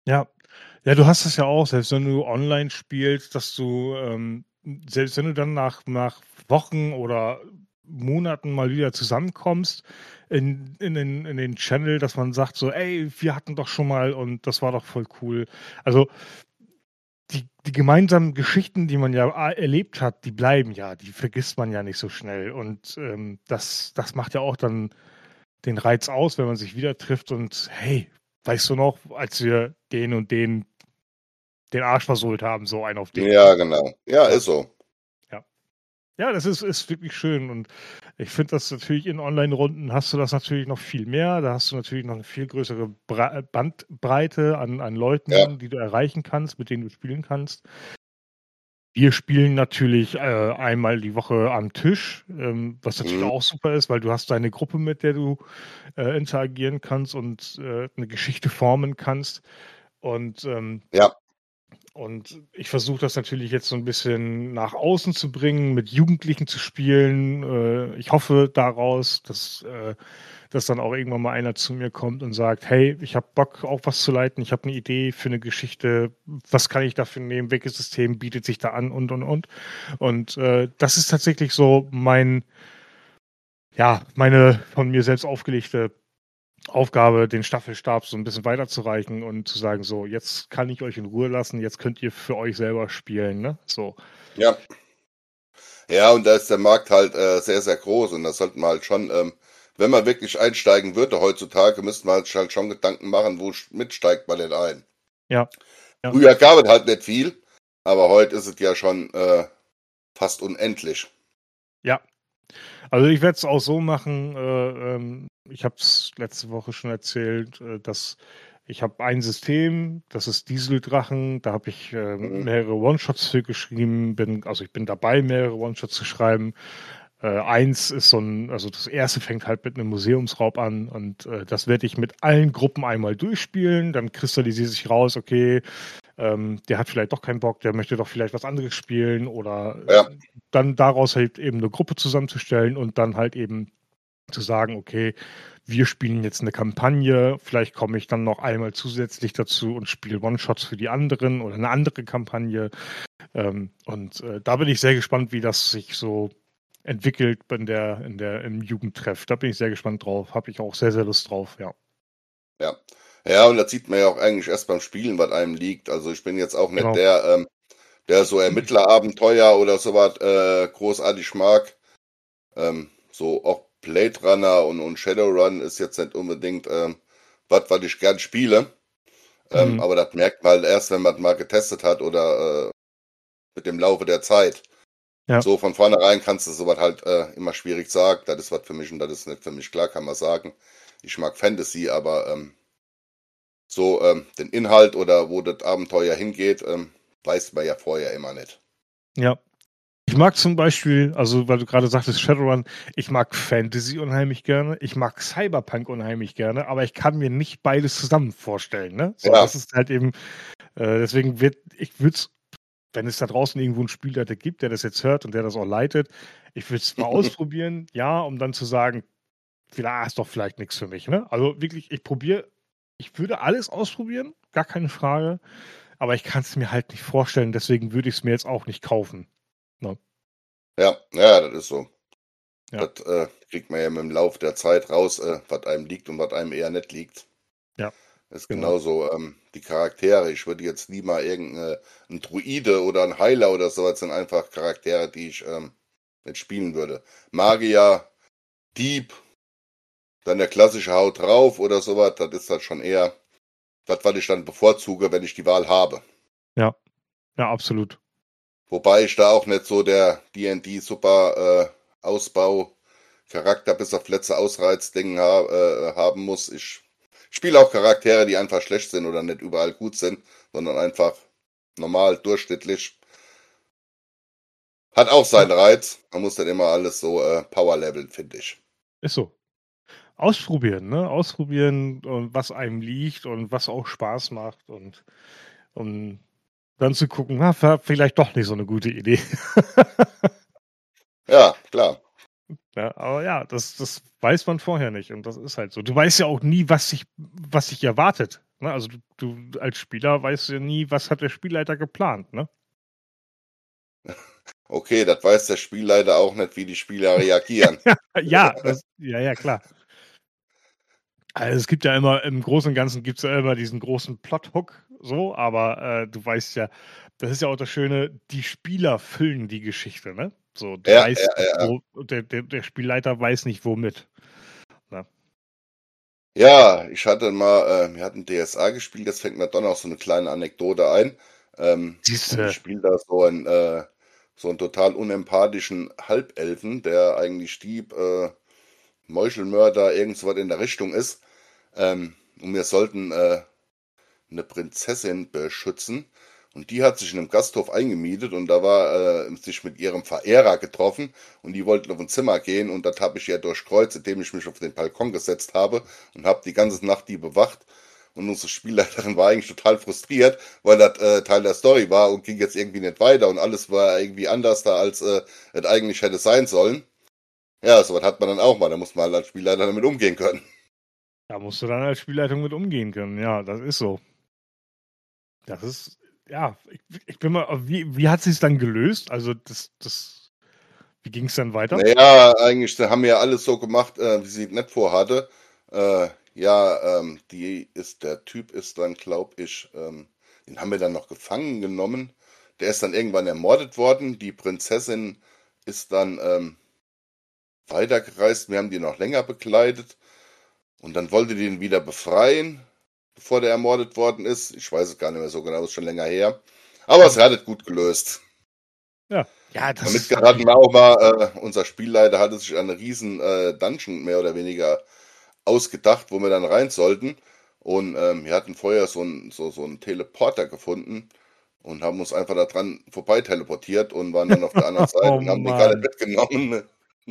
[SPEAKER 1] Ja. Ja, du hast es ja auch, selbst wenn du online spielst, dass du, selbst wenn du dann nach Wochen oder Monaten mal wieder zusammenkommst in den Channel, dass man sagt so: „Ey, wir hatten doch schon mal und das war doch voll cool.“ Also, die gemeinsamen Geschichten, die man ja erlebt hat, die bleiben ja, die vergisst man ja nicht so schnell und, das macht ja auch dann den Reiz aus, wenn man sich wieder trifft und: „Hey, weißt du noch, als wir den und den Arsch versohlt haben, so einen auf dick“,
[SPEAKER 2] Ja,
[SPEAKER 1] ne?
[SPEAKER 2] genau. Ja,
[SPEAKER 1] Ja,
[SPEAKER 2] ist so.
[SPEAKER 1] ja. Ja, das ist wirklich schön und ich finde das natürlich in Onlinerunden hast du das natürlich noch viel mehr. Da hast du natürlich noch 'ne viel größere Bandbreite an
[SPEAKER 2] Ja.
[SPEAKER 1] Leuten, die du erreichen kannst, mit denen du spielen kannst. Wir spielen natürlich, einmal die Woche am Tisch, was natürlich
[SPEAKER 2] Mhm.
[SPEAKER 1] auch super ist, weil du hast deine Gruppe, mit der du, interagieren kannst und, 'ne Geschichte formen kannst. Und,
[SPEAKER 2] Ja.
[SPEAKER 1] ich versuche das natürlich jetzt so 'n bisschen nach außen zu bringen, mit Jugendlichen zu spielen. Ich hoffe daraus, dass dann auch irgendwann mal einer zu mir kommt und sagt: „Hey, ich habe Bock, auch was zu leiten. Ich habe 'ne Idee für 'ne Geschichte. Was kann ich dafür nehmen? Welches System bietet sich da an?“ Und. Und, das ist tatsächlich so meine von mir selbst aufgelegte Aufgabe, den Staffelstab so 'n bisschen weiterzureichen und zu sagen: „So, jetzt kann ich euch in Ruhe lassen. Jetzt könnt ihr für euch selber spielen“, ne? So.
[SPEAKER 2] Ja. Ja, und da ist der Markt halt, sehr, sehr groß und da sollten wir halt schon, wenn man wirklich einsteigen würde heutzutage, müssten wir halt schon Gedanken machen, wo steigt man denn ein?
[SPEAKER 1] Ja, ja,
[SPEAKER 2] Früher gab es halt nicht viel, aber heute ist es ja schon, fast unendlich.
[SPEAKER 1] ja. Also, ich werde es auch so machen, ich habe es letzte Woche schon erzählt, dass ich habe ein System, das ist Dieseldrachen, da habe ich,
[SPEAKER 2] Mhm.
[SPEAKER 1] mehrere One-Shots für geschrieben, ich bin dabei, mehrere One-Shots zu schreiben. Eins ist also das erste fängt halt mit einem Museumsraub an und, das werde ich mit allen Gruppen einmal durchspielen. Dann kristallisiert sich raus, okay, der hat vielleicht doch keinen Bock, der möchte doch vielleicht was anderes spielen oder,
[SPEAKER 2] Ja,
[SPEAKER 1] dann daraus halt eben 'ne Gruppe zusammenzustellen und dann halt eben zu sagen: „Okay, wir spielen jetzt 'ne Kampagne. Vielleicht komme ich dann noch einmal zusätzlich dazu und spiele One-Shots für die anderen oder 'ne andere Kampagne.“ da bin ich sehr gespannt, wie das sich so entwickelt im Jugendtreff. Da bin ich sehr gespannt drauf. Habe ich auch sehr, sehr Lust drauf, ja.
[SPEAKER 2] ja. Ja, und da sieht man ja auch eigentlich erst beim Spielen, was einem liegt. Also, ich bin jetzt auch nicht
[SPEAKER 1] Genau.
[SPEAKER 2] der, der so Ermittlerabenteuer oder so was, großartig mag. So auch Blade Runner und Shadowrun ist jetzt nicht unbedingt, was ich gern spiele.
[SPEAKER 1] Mhm.
[SPEAKER 2] Aber das merkt man halt erst, wenn man mal getestet hat oder, mit dem Laufe der Zeit.
[SPEAKER 1] Ja.
[SPEAKER 2] So von vornherein kannst du so was halt, immer schwierig sagen. Das ist was für mich und das ist nicht für mich. Klar kann man sagen, ich mag Fantasy, aber, so, den Inhalt oder wo das Abenteuer hingeht, weiß man ja vorher immer nicht.
[SPEAKER 1] Ja. Ich mag zum Beispiel weil du grade sagtest Shadowrun, ich mag Fantasy unheimlich gerne, ich mag Cyberpunk unheimlich gerne, aber ich kann mir nicht beides zusammen vorstellen, ne? So,
[SPEAKER 2] Ja.
[SPEAKER 1] das ist halt eben deswegen ich würde es, wenn es da draußen irgendwo 'n Spielleiter gibt, der das jetzt hört und der das auch leitet, ich würde es mal ausprobieren, ja, um dann zu sagen: ist doch vielleicht nix für mich“, ne? Also, wirklich, ich würde alles ausprobieren, gar keine Frage, aber ich kann's mir halt nicht vorstellen, deswegen würde ich's mir jetzt auch nicht kaufen, ne?
[SPEAKER 2] Ja, ja, das ist so.
[SPEAKER 1] Ja,
[SPEAKER 2] Das, kriegt man ja mit dem Lauf der Zeit raus, was einem liegt und was einem eher nicht liegt.
[SPEAKER 1] ja,
[SPEAKER 2] Das ist
[SPEAKER 1] genau.
[SPEAKER 2] genauso, die Charaktere. Ich würde jetzt nie mal 'n Druide oder 'n Heiler oder so was sind einfach Charaktere, die ich, nicht spielen würde. Magier, Dieb, dann der klassische Haut drauf oder so was, das ist halt schon eher das, was ich dann bevorzuge, wenn ich die Wahl habe.
[SPEAKER 1] Ja, ja, absolut.
[SPEAKER 2] Wobei ich da auch nicht so der D&D super, Ausbau Charakter bis auf letzte Ausreizding haben muss. Ich spiele auch Charaktere, die einfach schlecht sind oder nicht überall gut sind, sondern einfach normal, durchschnittlich. Hat auch
[SPEAKER 1] Ja,
[SPEAKER 2] seinen Reiz. Man muss nicht immer alles so Power leveln, finde ich.
[SPEAKER 1] ist so. Ausprobieren, ne? Ausprobieren und was einem liegt und was auch Spaß macht und um dann zu gucken, war vielleicht doch nicht so 'ne gute Idee.
[SPEAKER 2] Ja, klar.
[SPEAKER 1] Ja, aber ja, das weiß man vorher nicht und das ist halt so. Du weißt ja auch nie, was dich erwartet. Ne? Also du als Spieler weißt ja nie, was hat der Spielleiter geplant, ne?
[SPEAKER 2] Okay, das weiß der Spielleiter auch nicht, wie die Spieler reagieren.
[SPEAKER 1] Ja, klar. Also es gibt ja immer, im Großen und Ganzen gibt es ja immer diesen großen Plot-Hook, so, aber du weißt ja, das ist ja auch das Schöne, die Spieler füllen die Geschichte, ne? So, du
[SPEAKER 2] Ja, ja,
[SPEAKER 1] weißt nicht,
[SPEAKER 2] ja.
[SPEAKER 1] der Spielleiter weiß nicht womit. Ne?
[SPEAKER 2] Ja, ich hatte mal, wir hatten DSA gespielt, jetzt fängt mir doch noch so eine kleine Anekdote ein. Und ich
[SPEAKER 1] Siehste,
[SPEAKER 2] spiele da so einen total unempathischen Halbelfen, der eigentlich Dieb, Meuchelmörder, irgend so was in der Richtung ist. Und wir sollten eine Prinzessin beschützen. Und die hat sich in einem Gasthof eingemietet und da war sich mit ihrem Verehrer getroffen und die wollten auf ein Zimmer gehen und das habe ich ihr durchkreuzt, indem ich mich auf den Balkon gesetzt habe und habe die ganze Nacht die bewacht. Und unsere Spielleiterin war eigentlich total frustriert, weil das Teil der Story war und ging jetzt irgendwie nicht weiter und alles war irgendwie anders da, als es eigentlich hätte sein sollen. Ja, so was hat man dann auch mal. Da muss man halt als Spielleiter damit umgehen können.
[SPEAKER 1] da musst du dann als Spielleitung mit umgehen können. Ja, das ist so. Das ist, ja, ich bin mal, wie hat sie es dann gelöst? Also wie ging es dann weiter?
[SPEAKER 2] Naja, eigentlich haben wir ja alles so gemacht, wie sie nicht vorhatte. Ja, der Typ ist dann, glaube ich, den haben wir dann noch gefangen genommen. Der ist dann irgendwann ermordet worden. Die Prinzessin ist dann weitergereist. Wir haben die noch länger begleitet. Und dann wollte die ihn wieder befreien, bevor der ermordet worden ist. Ich weiß es gar nicht mehr so genau, ist schon länger her. Aber es hat gut gelöst.
[SPEAKER 1] Ja, ja, das
[SPEAKER 2] Damit
[SPEAKER 1] ist
[SPEAKER 2] hatten
[SPEAKER 1] natürlich
[SPEAKER 2] wir auch
[SPEAKER 1] gut.
[SPEAKER 2] mal, unser Spielleiter hatte sich einen riesen Dungeon mehr oder weniger ausgedacht, wo wir dann rein sollten. Und wir hatten vorher so einen Teleporter gefunden und haben uns einfach da dran vorbei teleportiert und waren dann auf der anderen Seite
[SPEAKER 1] Oh
[SPEAKER 2] und haben den gar nicht
[SPEAKER 1] Mann.
[SPEAKER 2] mitgenommen.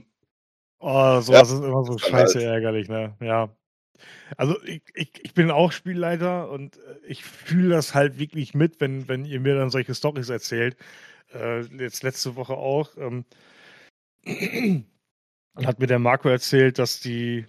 [SPEAKER 1] Oh,
[SPEAKER 2] Ja,
[SPEAKER 1] sowas ist immer so
[SPEAKER 2] ist dann
[SPEAKER 1] scheiße
[SPEAKER 2] halt.
[SPEAKER 1] ärgerlich, ne? Ja. Also ich bin auch Spielleiter und ich fühle das halt wirklich mit, wenn ihr mir dann solche Storys erzählt. Jetzt letzte Woche auch. Hat mir der Marco erzählt, dass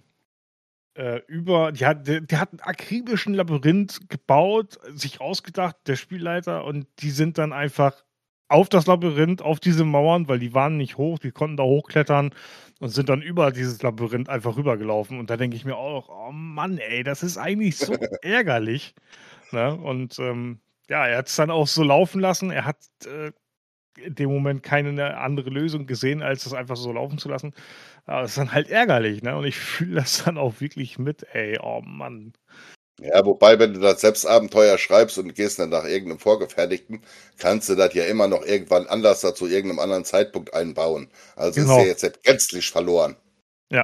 [SPEAKER 1] die hat einen akribischen Labyrinth gebaut, sich ausgedacht, der Spielleiter, und die sind dann einfach auf das Labyrinth, auf diese Mauern, weil die waren nicht hoch, die konnten da hochklettern und sind dann über dieses Labyrinth einfach rübergelaufen. Und da denke ich mir auch, oh Mann, ey, das ist eigentlich so ärgerlich. Ne? Und ja, er hat es dann auch so laufen lassen. Er hat in dem Moment keine andere Lösung gesehen, als das einfach so laufen zu lassen. Aber das ist dann halt ärgerlich, ne? Und ich fühle das dann auch wirklich mit, ey, oh Mann.
[SPEAKER 2] Ja, wobei, wenn du das Selbstabenteuer schreibst und gehst dann nach irgendeinem Vorgefertigten, kannst du das ja immer noch irgendwann anders da zu irgendeinem anderen Zeitpunkt einbauen. Also ist ja
[SPEAKER 1] Genau,
[SPEAKER 2] jetzt nicht gänzlich verloren.
[SPEAKER 1] ja.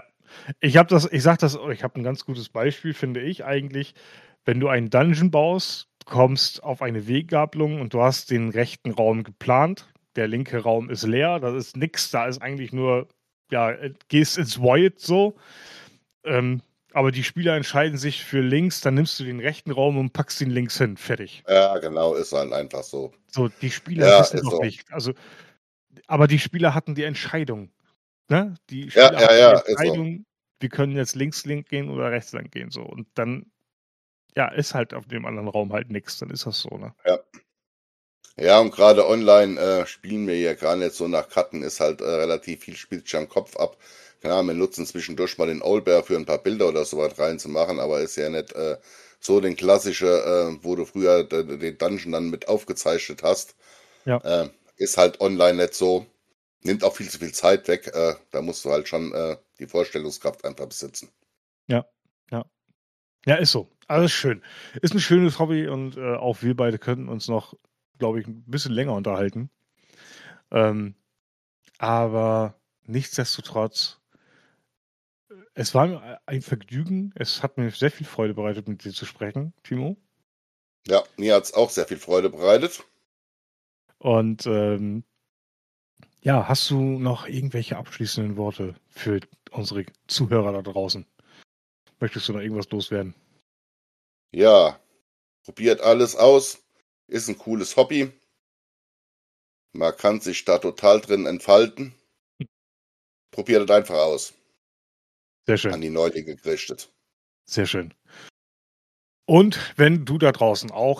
[SPEAKER 1] Ich habe ein ganz gutes Beispiel, finde ich eigentlich. Wenn du einen Dungeon baust, kommst auf eine Weggabelung und du hast den rechten Raum geplant. Der linke Raum ist leer, da ist nix, da ist eigentlich nur, ja, gehst ins Void so. Ähm, aber die Spieler entscheiden sich für links, dann nimmst du den rechten Raum und packst ihn links hin. Fertig.
[SPEAKER 2] Ja, genau, ist halt einfach so.
[SPEAKER 1] So, die Spieler
[SPEAKER 2] Ja,
[SPEAKER 1] wissen
[SPEAKER 2] ist
[SPEAKER 1] doch
[SPEAKER 2] so.
[SPEAKER 1] nicht. Also, aber die Spieler hatten die Entscheidung. Ne? Die
[SPEAKER 2] Ja,
[SPEAKER 1] Spieler
[SPEAKER 2] ja,
[SPEAKER 1] hatten die
[SPEAKER 2] ja, ist so.
[SPEAKER 1] Entscheidung, wir können jetzt links lang gehen oder rechts lang gehen. So. Und dann, ja, ist halt auf dem anderen Raum halt nichts. Dann ist das so, ne?
[SPEAKER 2] Ja. Ja, und gerade online spielen wir ja gar nicht so nach Karten, ist halt relativ viel spielt sich am Kopf ab. Klar, wir nutzen zwischendurch mal den Owlbear für ein paar Bilder oder so was reinzumachen, aber ist ja nicht so den klassische, wo du früher den Dungeon dann mit aufgezeichnet hast.
[SPEAKER 1] Ja,
[SPEAKER 2] Ist halt online nicht so. Nimmt auch viel zu viel Zeit weg. Da musst du halt schon die Vorstellungskraft einfach besitzen.
[SPEAKER 1] ja, ja. Ja, ist so. Alles schön. Ist ein schönes Hobby und auch wir beide könnten uns noch, glaube ich, ein bisschen länger unterhalten. Ähm, aber nichtsdestotrotz, es war mir ein Vergnügen. Es hat mir sehr viel Freude bereitet, mit dir zu sprechen, Timo.
[SPEAKER 2] Ja, mir hat's auch sehr viel Freude bereitet.
[SPEAKER 1] Und ja, hast du noch irgendwelche abschließenden Worte für unsere Zuhörer da draußen? Möchtest du noch irgendwas loswerden?
[SPEAKER 2] Ja, probiert alles aus. Ist ein cooles Hobby. Man kann sich da total drin entfalten. Probiert es einfach aus.
[SPEAKER 1] Sehr
[SPEAKER 2] An
[SPEAKER 1] schön,
[SPEAKER 2] die Neulinge gerichtet.
[SPEAKER 1] sehr schön. Und wenn du da draußen auch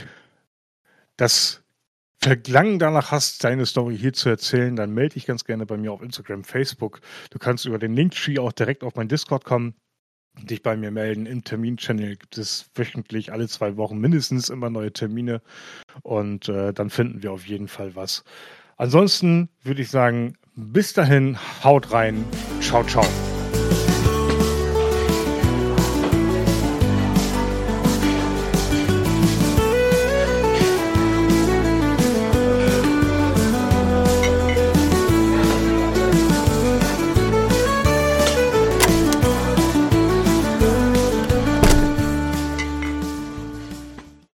[SPEAKER 1] das Verlangen danach hast, deine Story hier zu erzählen, dann melde dich ganz gerne bei mir auf Instagram, Facebook. Du kannst über den Linktree auch direkt auf mein Discord kommen, dich bei mir melden. Im Termin-Channel gibt es wöchentlich alle 2 Wochen mindestens immer neue Termine und dann finden wir auf jeden Fall was. Ansonsten würde ich sagen, bis dahin, haut rein, ciao, ciao.